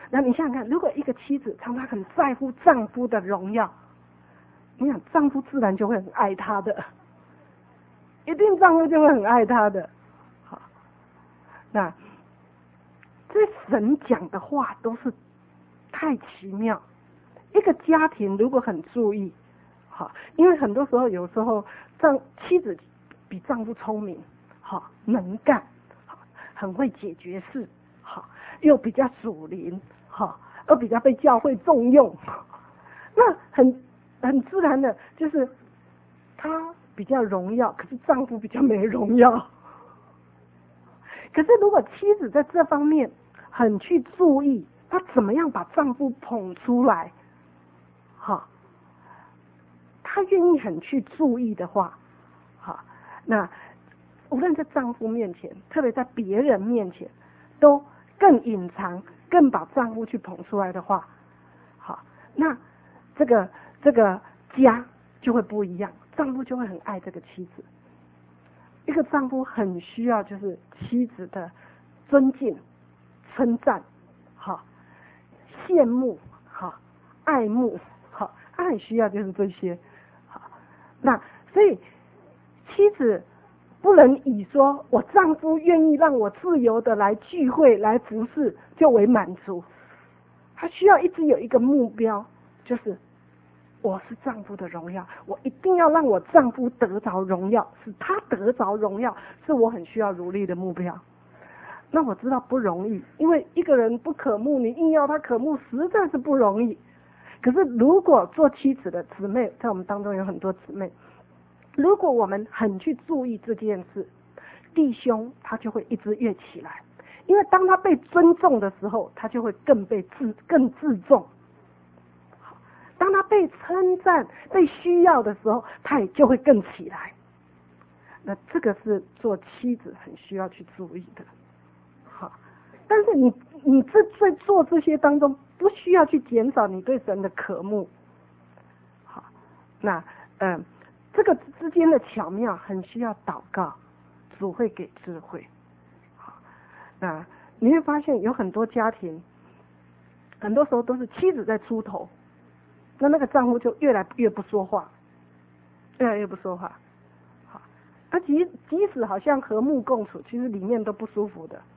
那你想想看，如果一个妻子常常很在乎丈夫的荣耀，你想丈夫自然就会很爱她的，一定丈夫就会很爱她的。好，那这神讲的话都是太奇妙。一个家庭如果很注意，好，因为很多时候有时候妻子比丈夫聪明，好，能干，好，很会解决事，好，又比较属灵，好，又比较被教会重用，那很自然的就是她比较荣耀，可是丈夫比较没荣耀。可是如果妻子在这方面很去注意，她怎么样把丈夫捧出来，好，她愿意很去注意的话，好，那无论在丈夫面前，特别在别人面前，都更隐藏，更把丈夫去捧出来的话，好，那这个家就会不一样，丈夫就会很爱这个妻子。一个丈夫很需要就是妻子的尊敬、称赞，好，羡慕，好，爱慕，好，他很需要就是这些，好，那所以妻子不能以说我丈夫愿意让我自由的来聚会来服侍就为满足，他需要一直有一个目标，就是我是丈夫的荣耀，我一定要让我丈夫得着荣耀，使他得着荣耀，是我很需要努力的目标。那我知道不容易，因为一个人不可慕，你硬要他可慕，实在是不容易。可是如果做妻子的姊妹，在我们当中有很多姊妹，如果我们很去注意这件事，弟兄他就会一直跃起来，因为当他被尊重的时候，他就会更自重。当他被称赞、被需要的时候，他也就会更起来。那这个是做妻子很需要去注意的。好，但是你在做这些当中，不需要去减少你对神的渴慕。好，那这个之间的巧妙很需要祷告，主会给智慧。好，那你会发现有很多家庭，很多时候都是妻子在出头。那个丈夫就越来越不说话，越来越不说话。好，他即使好像和睦共处，其实里面都不舒服的。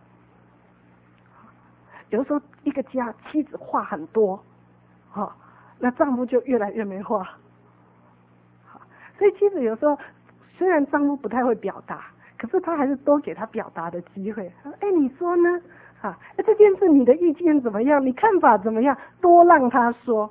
有的时候一个家妻子话很多，好，那丈夫就越来越没话。好，所以妻子有时候虽然丈夫不太会表达，可是他还是多给他表达的机会。哎，你说呢？啊，这件事你的意见怎么样？你看法怎么样？多让他说。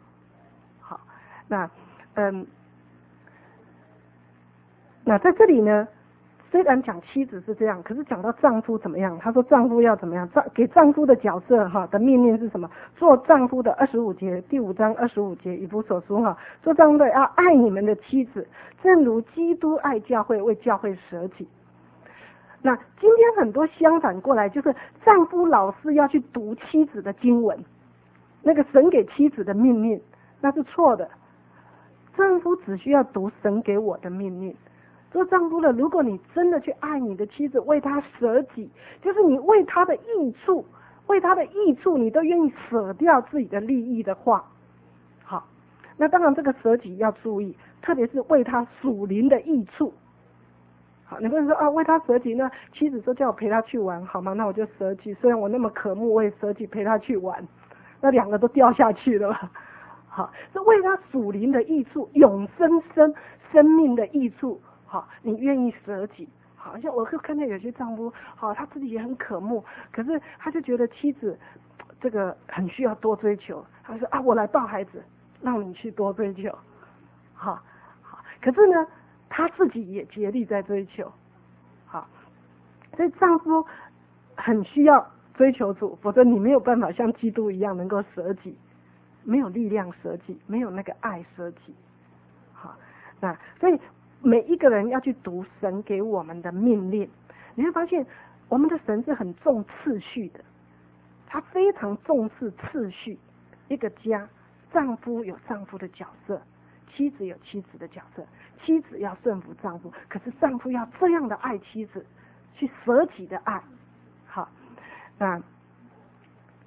那在这里呢，虽然讲妻子是这样，可是讲到丈夫怎么样？他说丈夫要怎么样？给丈夫的角色的命令是什么？做丈夫的25节，第5章25节以弗所书做丈夫的要爱你们的妻子，正如基督爱教会，为教会舍己。那今天很多相反过来，就是丈夫老是要去读妻子的经文，那个神给妻子的命令，那是错的。丈夫只需要读神给我的命令。做丈夫的，如果你真的去爱你的妻子，为她舍己，就是你为她的益处，你都愿意舍掉自己的利益的话，好，那当然这个舍己要注意，特别是为她属灵的益处。好，你不能说为她舍己呢，妻子说叫我陪她去玩，好吗？那我就舍己，虽然我那么渴慕，我也舍己陪她去玩，那两个都掉下去了吧。好，是为他属灵的益处，永生命的益处。好，你愿意舍己。好像我会看见有些丈夫，好，他自己也很渴慕，可是他就觉得妻子这个很需要多追求。他说我来抱孩子，让你去多追求。好，可是呢，他自己也竭力在追求。好，所以丈夫很需要追求主，否则你没有办法像基督一样能够舍己。没有力量舍己，没有那个爱舍己。好，那所以每一个人要去读神给我们的命令，你会发现我们的神是很重次序的，他非常重视次序。一个家，丈夫有丈夫的角色，妻子有妻子的角色，妻子要顺服丈夫，可是丈夫要这样的爱妻子，去舍己的爱。好，那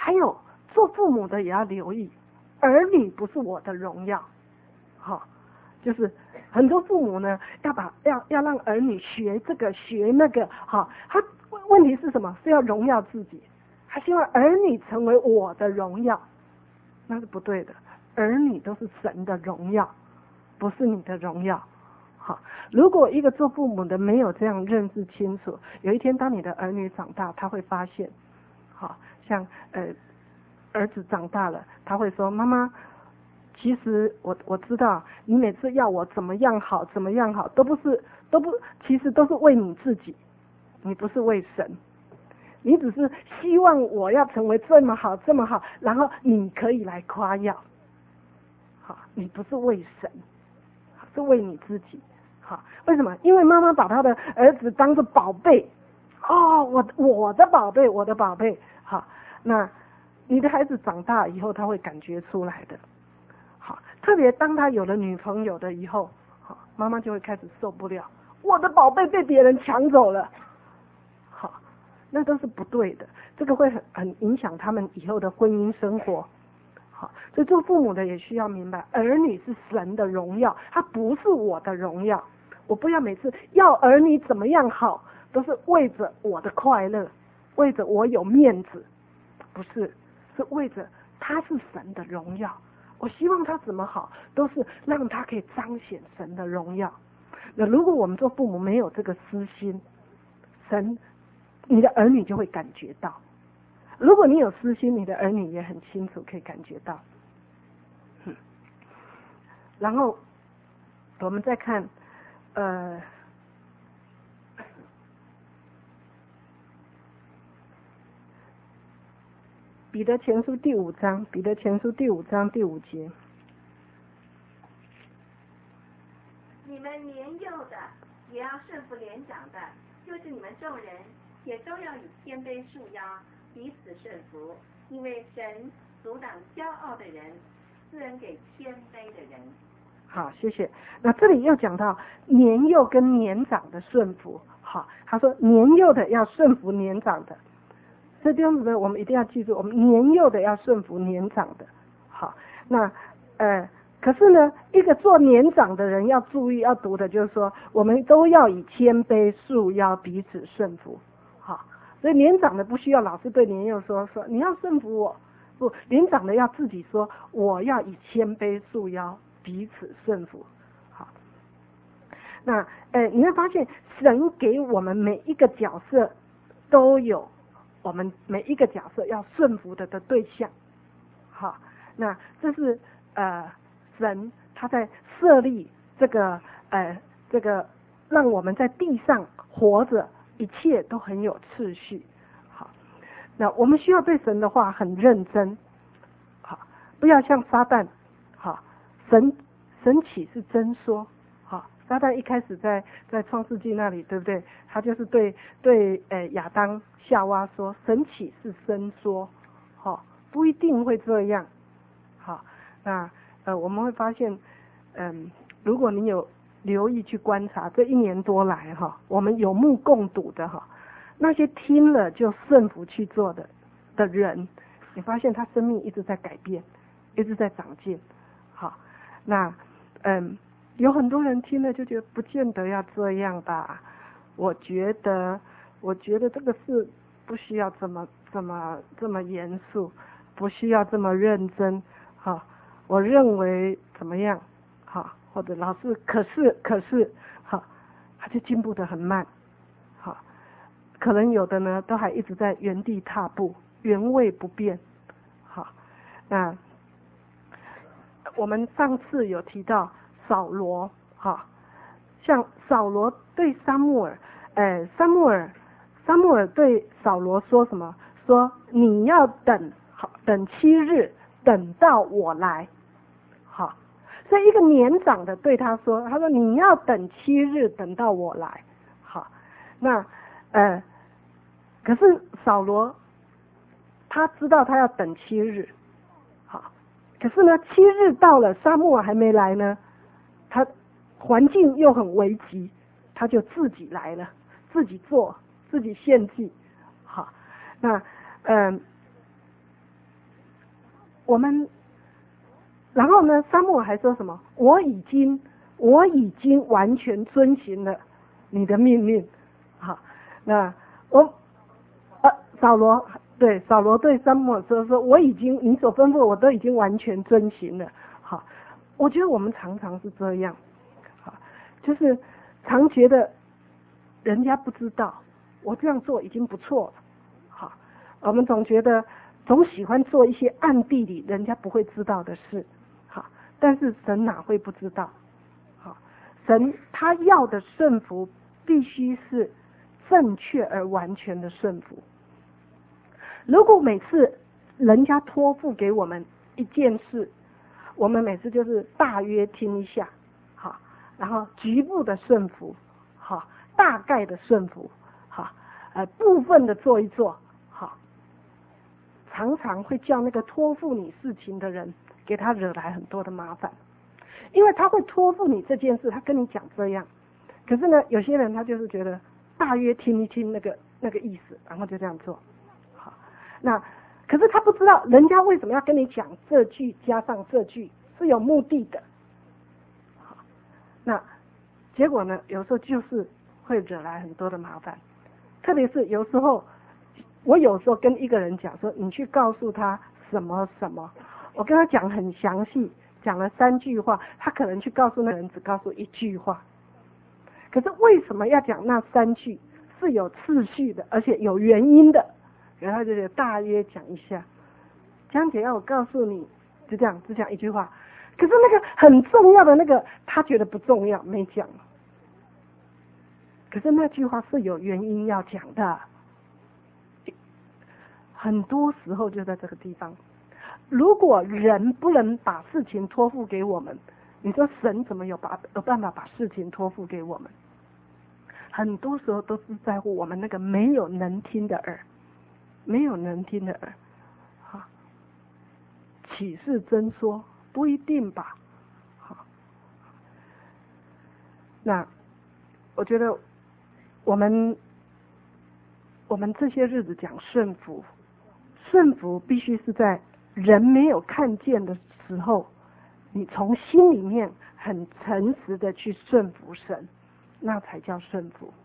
还有做父母的也要留意，儿女不是我的荣耀。好，就是很多父母呢，要让儿女学这个学那个，好，他问题是什么？是要荣耀自己，他希望儿女成为我的荣耀，那是不对的。儿女都是神的荣耀，不是你的荣耀。好，如果一个做父母的没有这样认识清楚，有一天当你的儿女长大，他会发现，好像儿子长大了，他会说：“妈妈，其实我知道你每次要我怎么样好，怎么样好，其实都是为你自己，你不是为神，你只是希望我要成为这么好，这么好，然后你可以来夸耀。好，你不是为神，是为你自己。”好，为什么？因为妈妈把她的儿子当作宝贝，哦，我的宝贝，我的宝贝。好，那你的孩子长大以后，他会感觉出来的。好，特别当他有了女朋友的以后，好，妈妈就会开始受不了，我的宝贝被别人抢走了。好，那都是不对的，这个会很影响他们以后的婚姻生活。好，所以做父母的也需要明白，儿女是神的荣耀，他不是我的荣耀。我不要每次要儿女怎么样好，都是为着我的快乐，为着我有面子，不是，是为着他是神的荣耀。我希望他怎么好，都是让他可以彰显神的荣耀。那如果我们做父母没有这个私心，你的儿女就会感觉到；如果你有私心，你的儿女也很清楚可以感觉到。然后我们再看彼得前书第5章第5节。 你们年幼的也要顺服年长的，就是你们众人也都要以谦卑束腰，彼此顺服，因为神阻挡骄傲的人，赐恩给谦卑的人。 好，谢谢。那这里又讲到年幼跟年长的顺服。好，他说年幼的要顺服年长的，这弟兄姊妹我们一定要记住，我们年幼的要顺服年长的。好，那可是呢，一个做年长的人要注意要读的就是说，我们都要以谦卑束腰，彼此顺服。好，所以年长的不需要老是对年幼说你要顺服我，不，年长的要自己说我要以谦卑束腰，彼此顺服。好，那你会发现神给我们每一个角色都有我们每一个角色要顺服的对象。好，那这是神他在设立这个让我们在地上活着，一切都很有次序。好，那我们需要对神的话很认真。好，不要像撒旦。好，神岂是真说？好，撒旦一开始在创世纪那里，对不对？他就是对亚当夏娃说，神岂是真说？好，不一定会这样。好，那我们会发现，如果你有留意去观察这1年多来哈，我们有目共睹的哈，那些听了就顺服去做的人，你发现他生命一直在改变，一直在长进。好，那有很多人听了就觉得不见得要这样吧。我觉得这个事不需要这么严肃，不需要这么认真。好，我认为怎么样？好，或者老师可是，好，他就进步得很慢。好，可能有的呢都还一直在原地踏步，原位不变。好，那我们上次有提到扫罗，哈，像扫罗对撒母耳，撒母耳对扫罗说什么？说你要等7日，等到我来。好，所以一个年长的对他说，他说你要等7日，等到我来。好，那可是扫罗他知道他要等7日。好，可是呢7日到了，撒母耳还没来呢，他环境又很危急，他就自己来了，自己做，自己献祭。好，那我们，然后呢，撒母耳还说什么？我已经完全遵行了你的命令。好，那扫罗对撒母耳说我已经你所吩咐我都已经完全遵行了。好，我觉得我们常常是这样，好，就是常觉得人家不知道，我这样做已经不错了。好，我们总喜欢做一些暗地里人家不会知道的事。好，但是神哪会不知道？好，神他要的顺服必须是正确而完全的顺服。如果每次人家托付给我们一件事，我们每次就是大约听一下，好，然后局部的顺服，好，大概的顺服，好，部分的做一做，好，常常会叫那个托付你事情的人给他惹来很多的麻烦，因为他会托付你这件事，他跟你讲这样，可是呢，有些人他就是觉得大约听一听那个意思，然后就这样做。那可是他不知道人家为什么要跟你讲这句加上这句是有目的的。好，那结果呢，有时候就是会惹来很多的麻烦。特别是有时候跟一个人讲说，你去告诉他什么什么，我跟他讲很详细，讲了3句话，他可能去告诉那人只告诉1句话。可是为什么要讲那3句？是有次序的，而且有原因的。然后就大约讲一下，江姐要我告诉你，就这样只讲1句话，可是那个很重要的那个他觉得不重要，没讲。可是那句话是有原因要讲的，很多时候就在这个地方。如果人不能把事情托付给我们，你说神怎么有办法把事情托付给我们？很多时候都是在乎我们那个没有能听的耳。没有能听的耳，好，岂是真说？不一定吧。好，那我觉得我们这些日子讲顺服必须是在人没有看见的时候，你从心里面很诚实的去顺服神，那才叫顺服。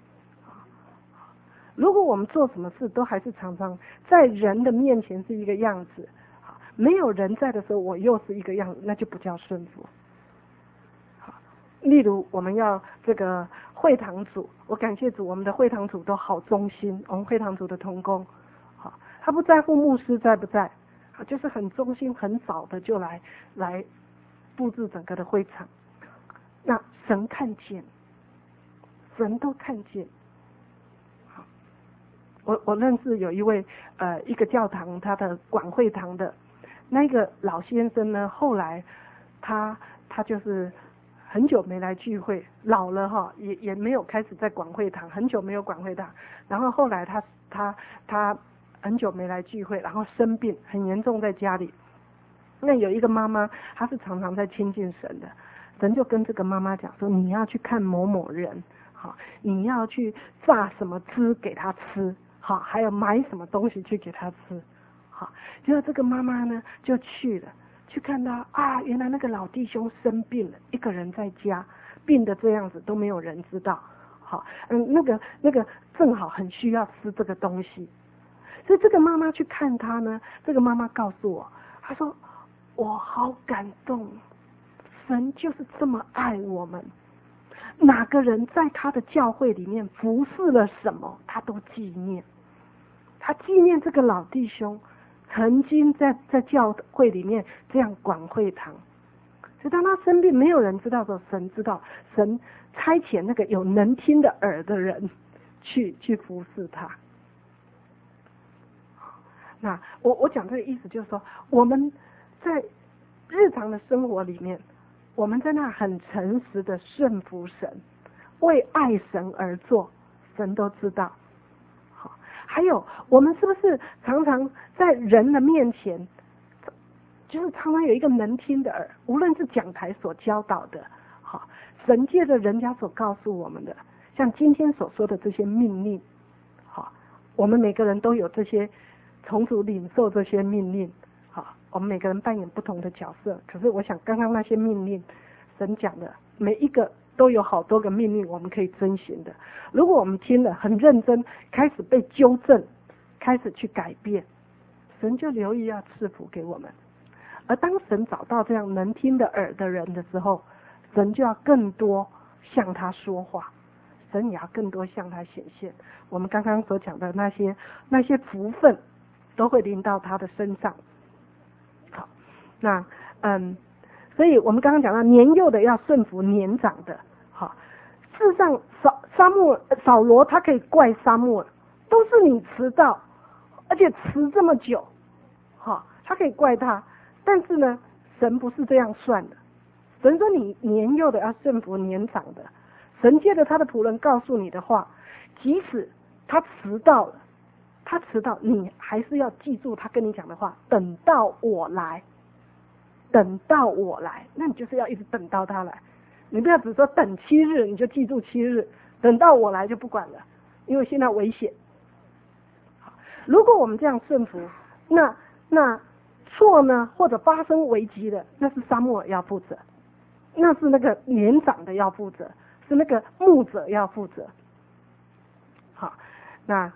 如果我们做什么事都还是常常在人的面前是一个样子，没有人在的时候我又是一个样子，那就不叫顺服。例如我们要这个会堂组，我感谢主，我们的会堂组都好忠心，我们会堂组的同工，他不在乎牧师在不在，就是很忠心，很早的就来布置整个的会场。那神看见，神都看见。我认识有一位一个教堂他的管会堂的那个老先生呢，后来他就是很久没来聚会，老了哈，也没有开始在管会堂，很久没有管会堂，然后后来他很久没来聚会，然后生病很严重在家里。那有一个妈妈，她是常常在亲近神的，神就跟这个妈妈讲说，你要去看某某人，好，你要去榨什么汁给他吃，好，还有买什么东西去给他吃，好，结果这个妈妈呢就去了，去看到啊，原来那个老弟兄生病了，一个人在家，病的这样子都没有人知道，好，那个正好很需要吃这个东西，所以这个妈妈去看他呢，这个妈妈告诉我，她说我好感动，神就是这么爱我们。哪个人在他的教会里面服侍了什么，他都纪念。他纪念这个老弟兄曾经在教会里面这样管会堂，所以当他生病没有人知道的时候，神知道，神差遣那个有能听的耳的人去服侍他。那我讲这个意思就是说，我们在日常的生活里面，我们在那很诚实的顺服神，为爱神而做，神都知道。好，还有我们是不是常常在人的面前，就是常常有一个能听的耳，无论是讲台所教导的，好，神借着人家所告诉我们的，像今天所说的这些命令，好，我们每个人都有这些从主领受这些命令，好， 我们每个人扮演不同的角色，可是我想刚刚那些命令，神讲的每一个都有好多个命令我们可以遵循的。如果我们听了很认真，开始被纠正，开始去改变，神就留意要赐福给我们。而当神找到这样能听的耳的人的时候，神就要更多向他说话，神也要更多向他显现。我们刚刚所讲的那些福分都会临到他的身上。好，那所以我们刚刚讲到年幼的要顺服年长的。好，事实上扫罗他可以怪撒母耳，都是你迟到，而且迟这么久，好，他可以怪他。但是呢，神不是这样算的。神说你年幼的要顺服年长的。神借着他的仆人告诉你的话，即使他迟到了，你还是要记住他跟你讲的话，等到我来，等到我来，那你就是要一直等到他来。你不要只说等7日，你就记住7日，等到我来就不管了，因为现在危险。如果我们这样顺服，那错呢，或者发生危机的，那是撒母耳要负责，那是那个年长的要负责，是那个牧者要负责。好，那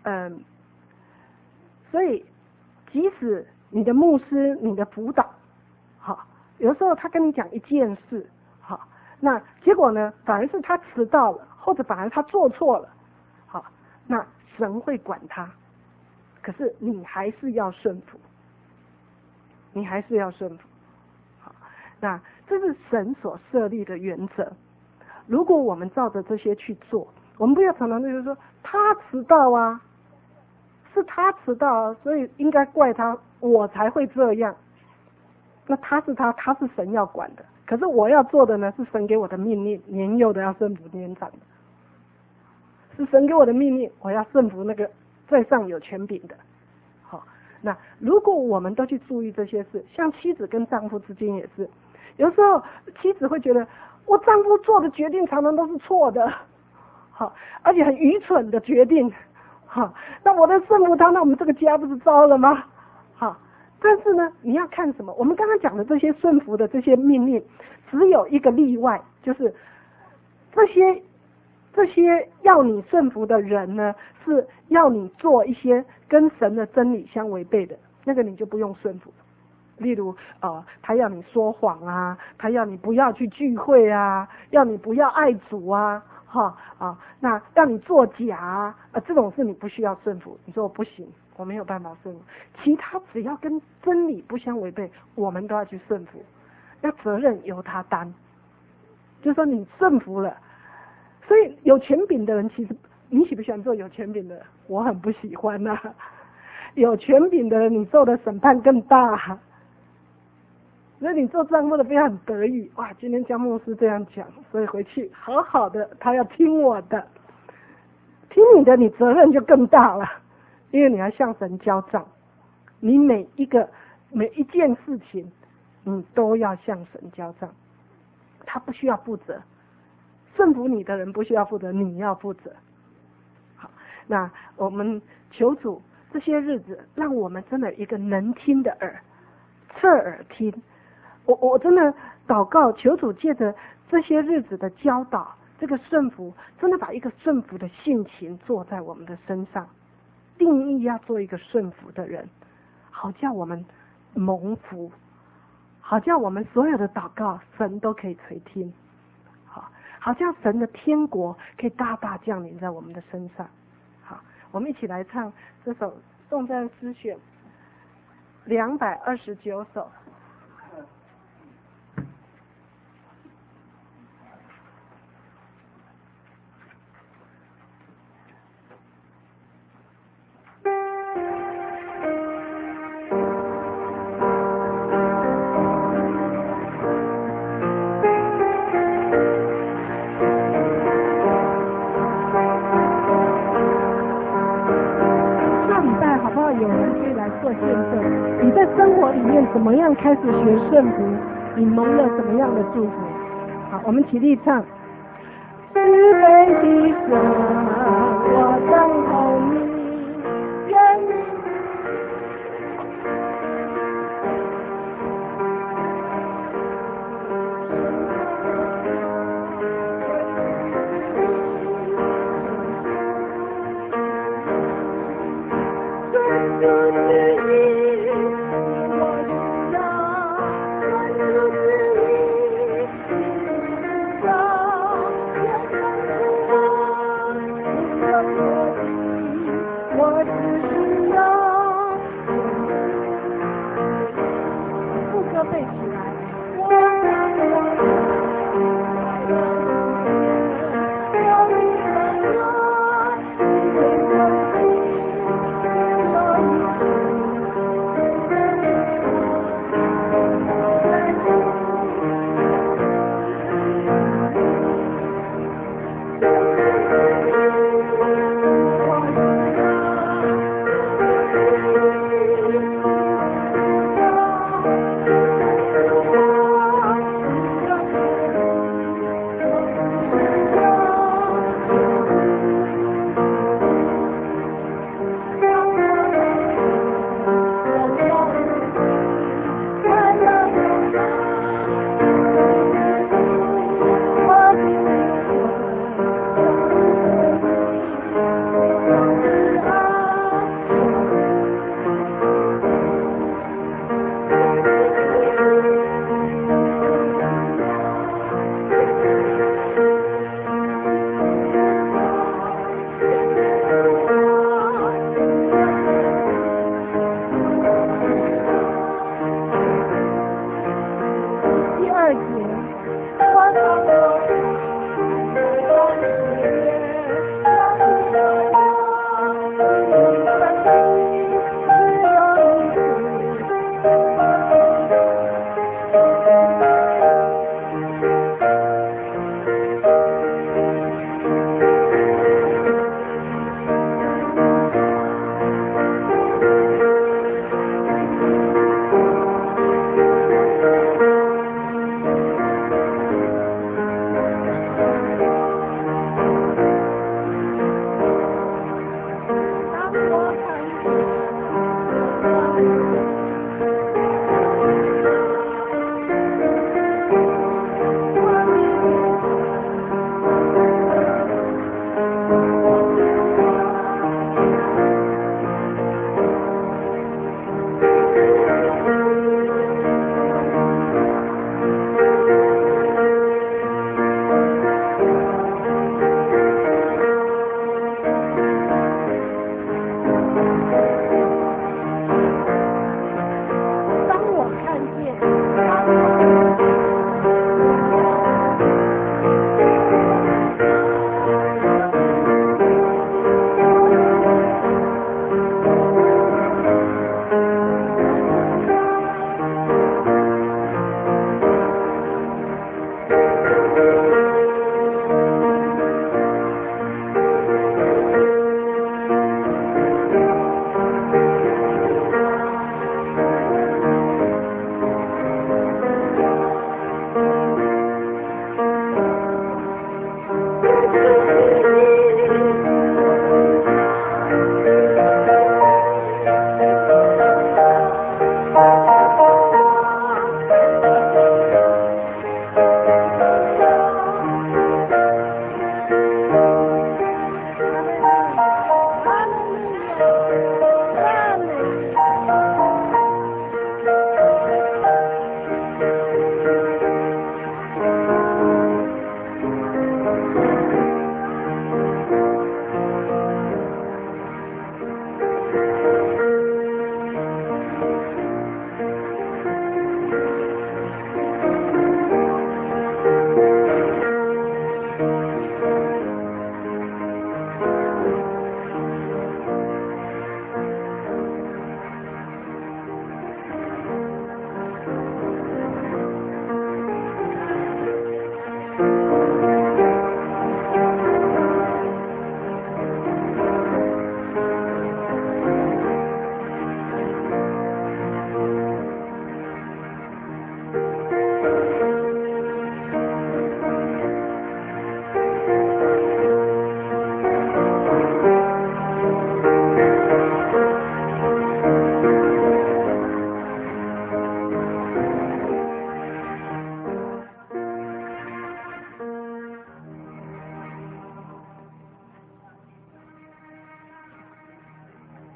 所以即使你的牧师、你的辅导，好，有时候他跟你讲一件事，好，那结果呢，反而是他迟到了，或者反而他做错了，好，那神会管他，可是你还是要顺服，你还是要顺服。好，那这是神所设立的原则。如果我们照着这些去做，我们不要常常就是说他迟到啊，是他迟到啊，所以应该怪他，我才会这样。那他是神要管的，可是我要做的呢，是神给我的命令，年幼的要顺服年长的，是神给我的命令，我要顺服那个在上有权柄的。好，那如果我们都去注意这些事，像妻子跟丈夫之间也是，有时候妻子会觉得我丈夫做的决定常常都是错的，好，而且很愚蠢的决定，好，那我在顺服他，那我们这个家不是糟了吗？好，但是呢，你要看什么？我们刚刚讲的这些顺服的这些命令，只有一个例外，就是这些要你顺服的人呢，是要你做一些跟神的真理相违背的，那个你就不用顺服。例如他要你说谎啊，他要你不要去聚会啊，要你不要爱主啊，那让你作假啊，这种事你不需要顺服。你说我不行，我没有办法顺服。其他只要跟真理不相违背，我们都要去顺服，那责任由他担。就是说你顺服了，所以有权柄的人，其实你喜不喜欢做有权柄的人？我很不喜欢啊。有权柄的人，你受的审判更大。所以你做丈夫的不要很得意，哇，今天江牧师这样讲，所以回去好好的，他要听我的，听你的，你责任就更大了，因为你要向神交账，你每一件事情，你都要向神交账，他不需要负责，顺服你的人不需要负责，你要负责。好，那我们求主这些日子，让我们真的有一个能听的耳，侧耳听。我真的祷告，求主借着这些日子的教导，这个顺服，真的把一个顺服的性情做在我们的身上，定义要做一个顺服的人，好叫我们蒙福，好叫我们所有的祷告神都可以垂听，好叫神的天国可以大大降临在我们的身上。好，我们一起来唱这首颂赞诗选229首。你在生活里面怎么样开始学顺服？你蒙了什么样的祝福？好，我们起立唱。慈悲的神，我当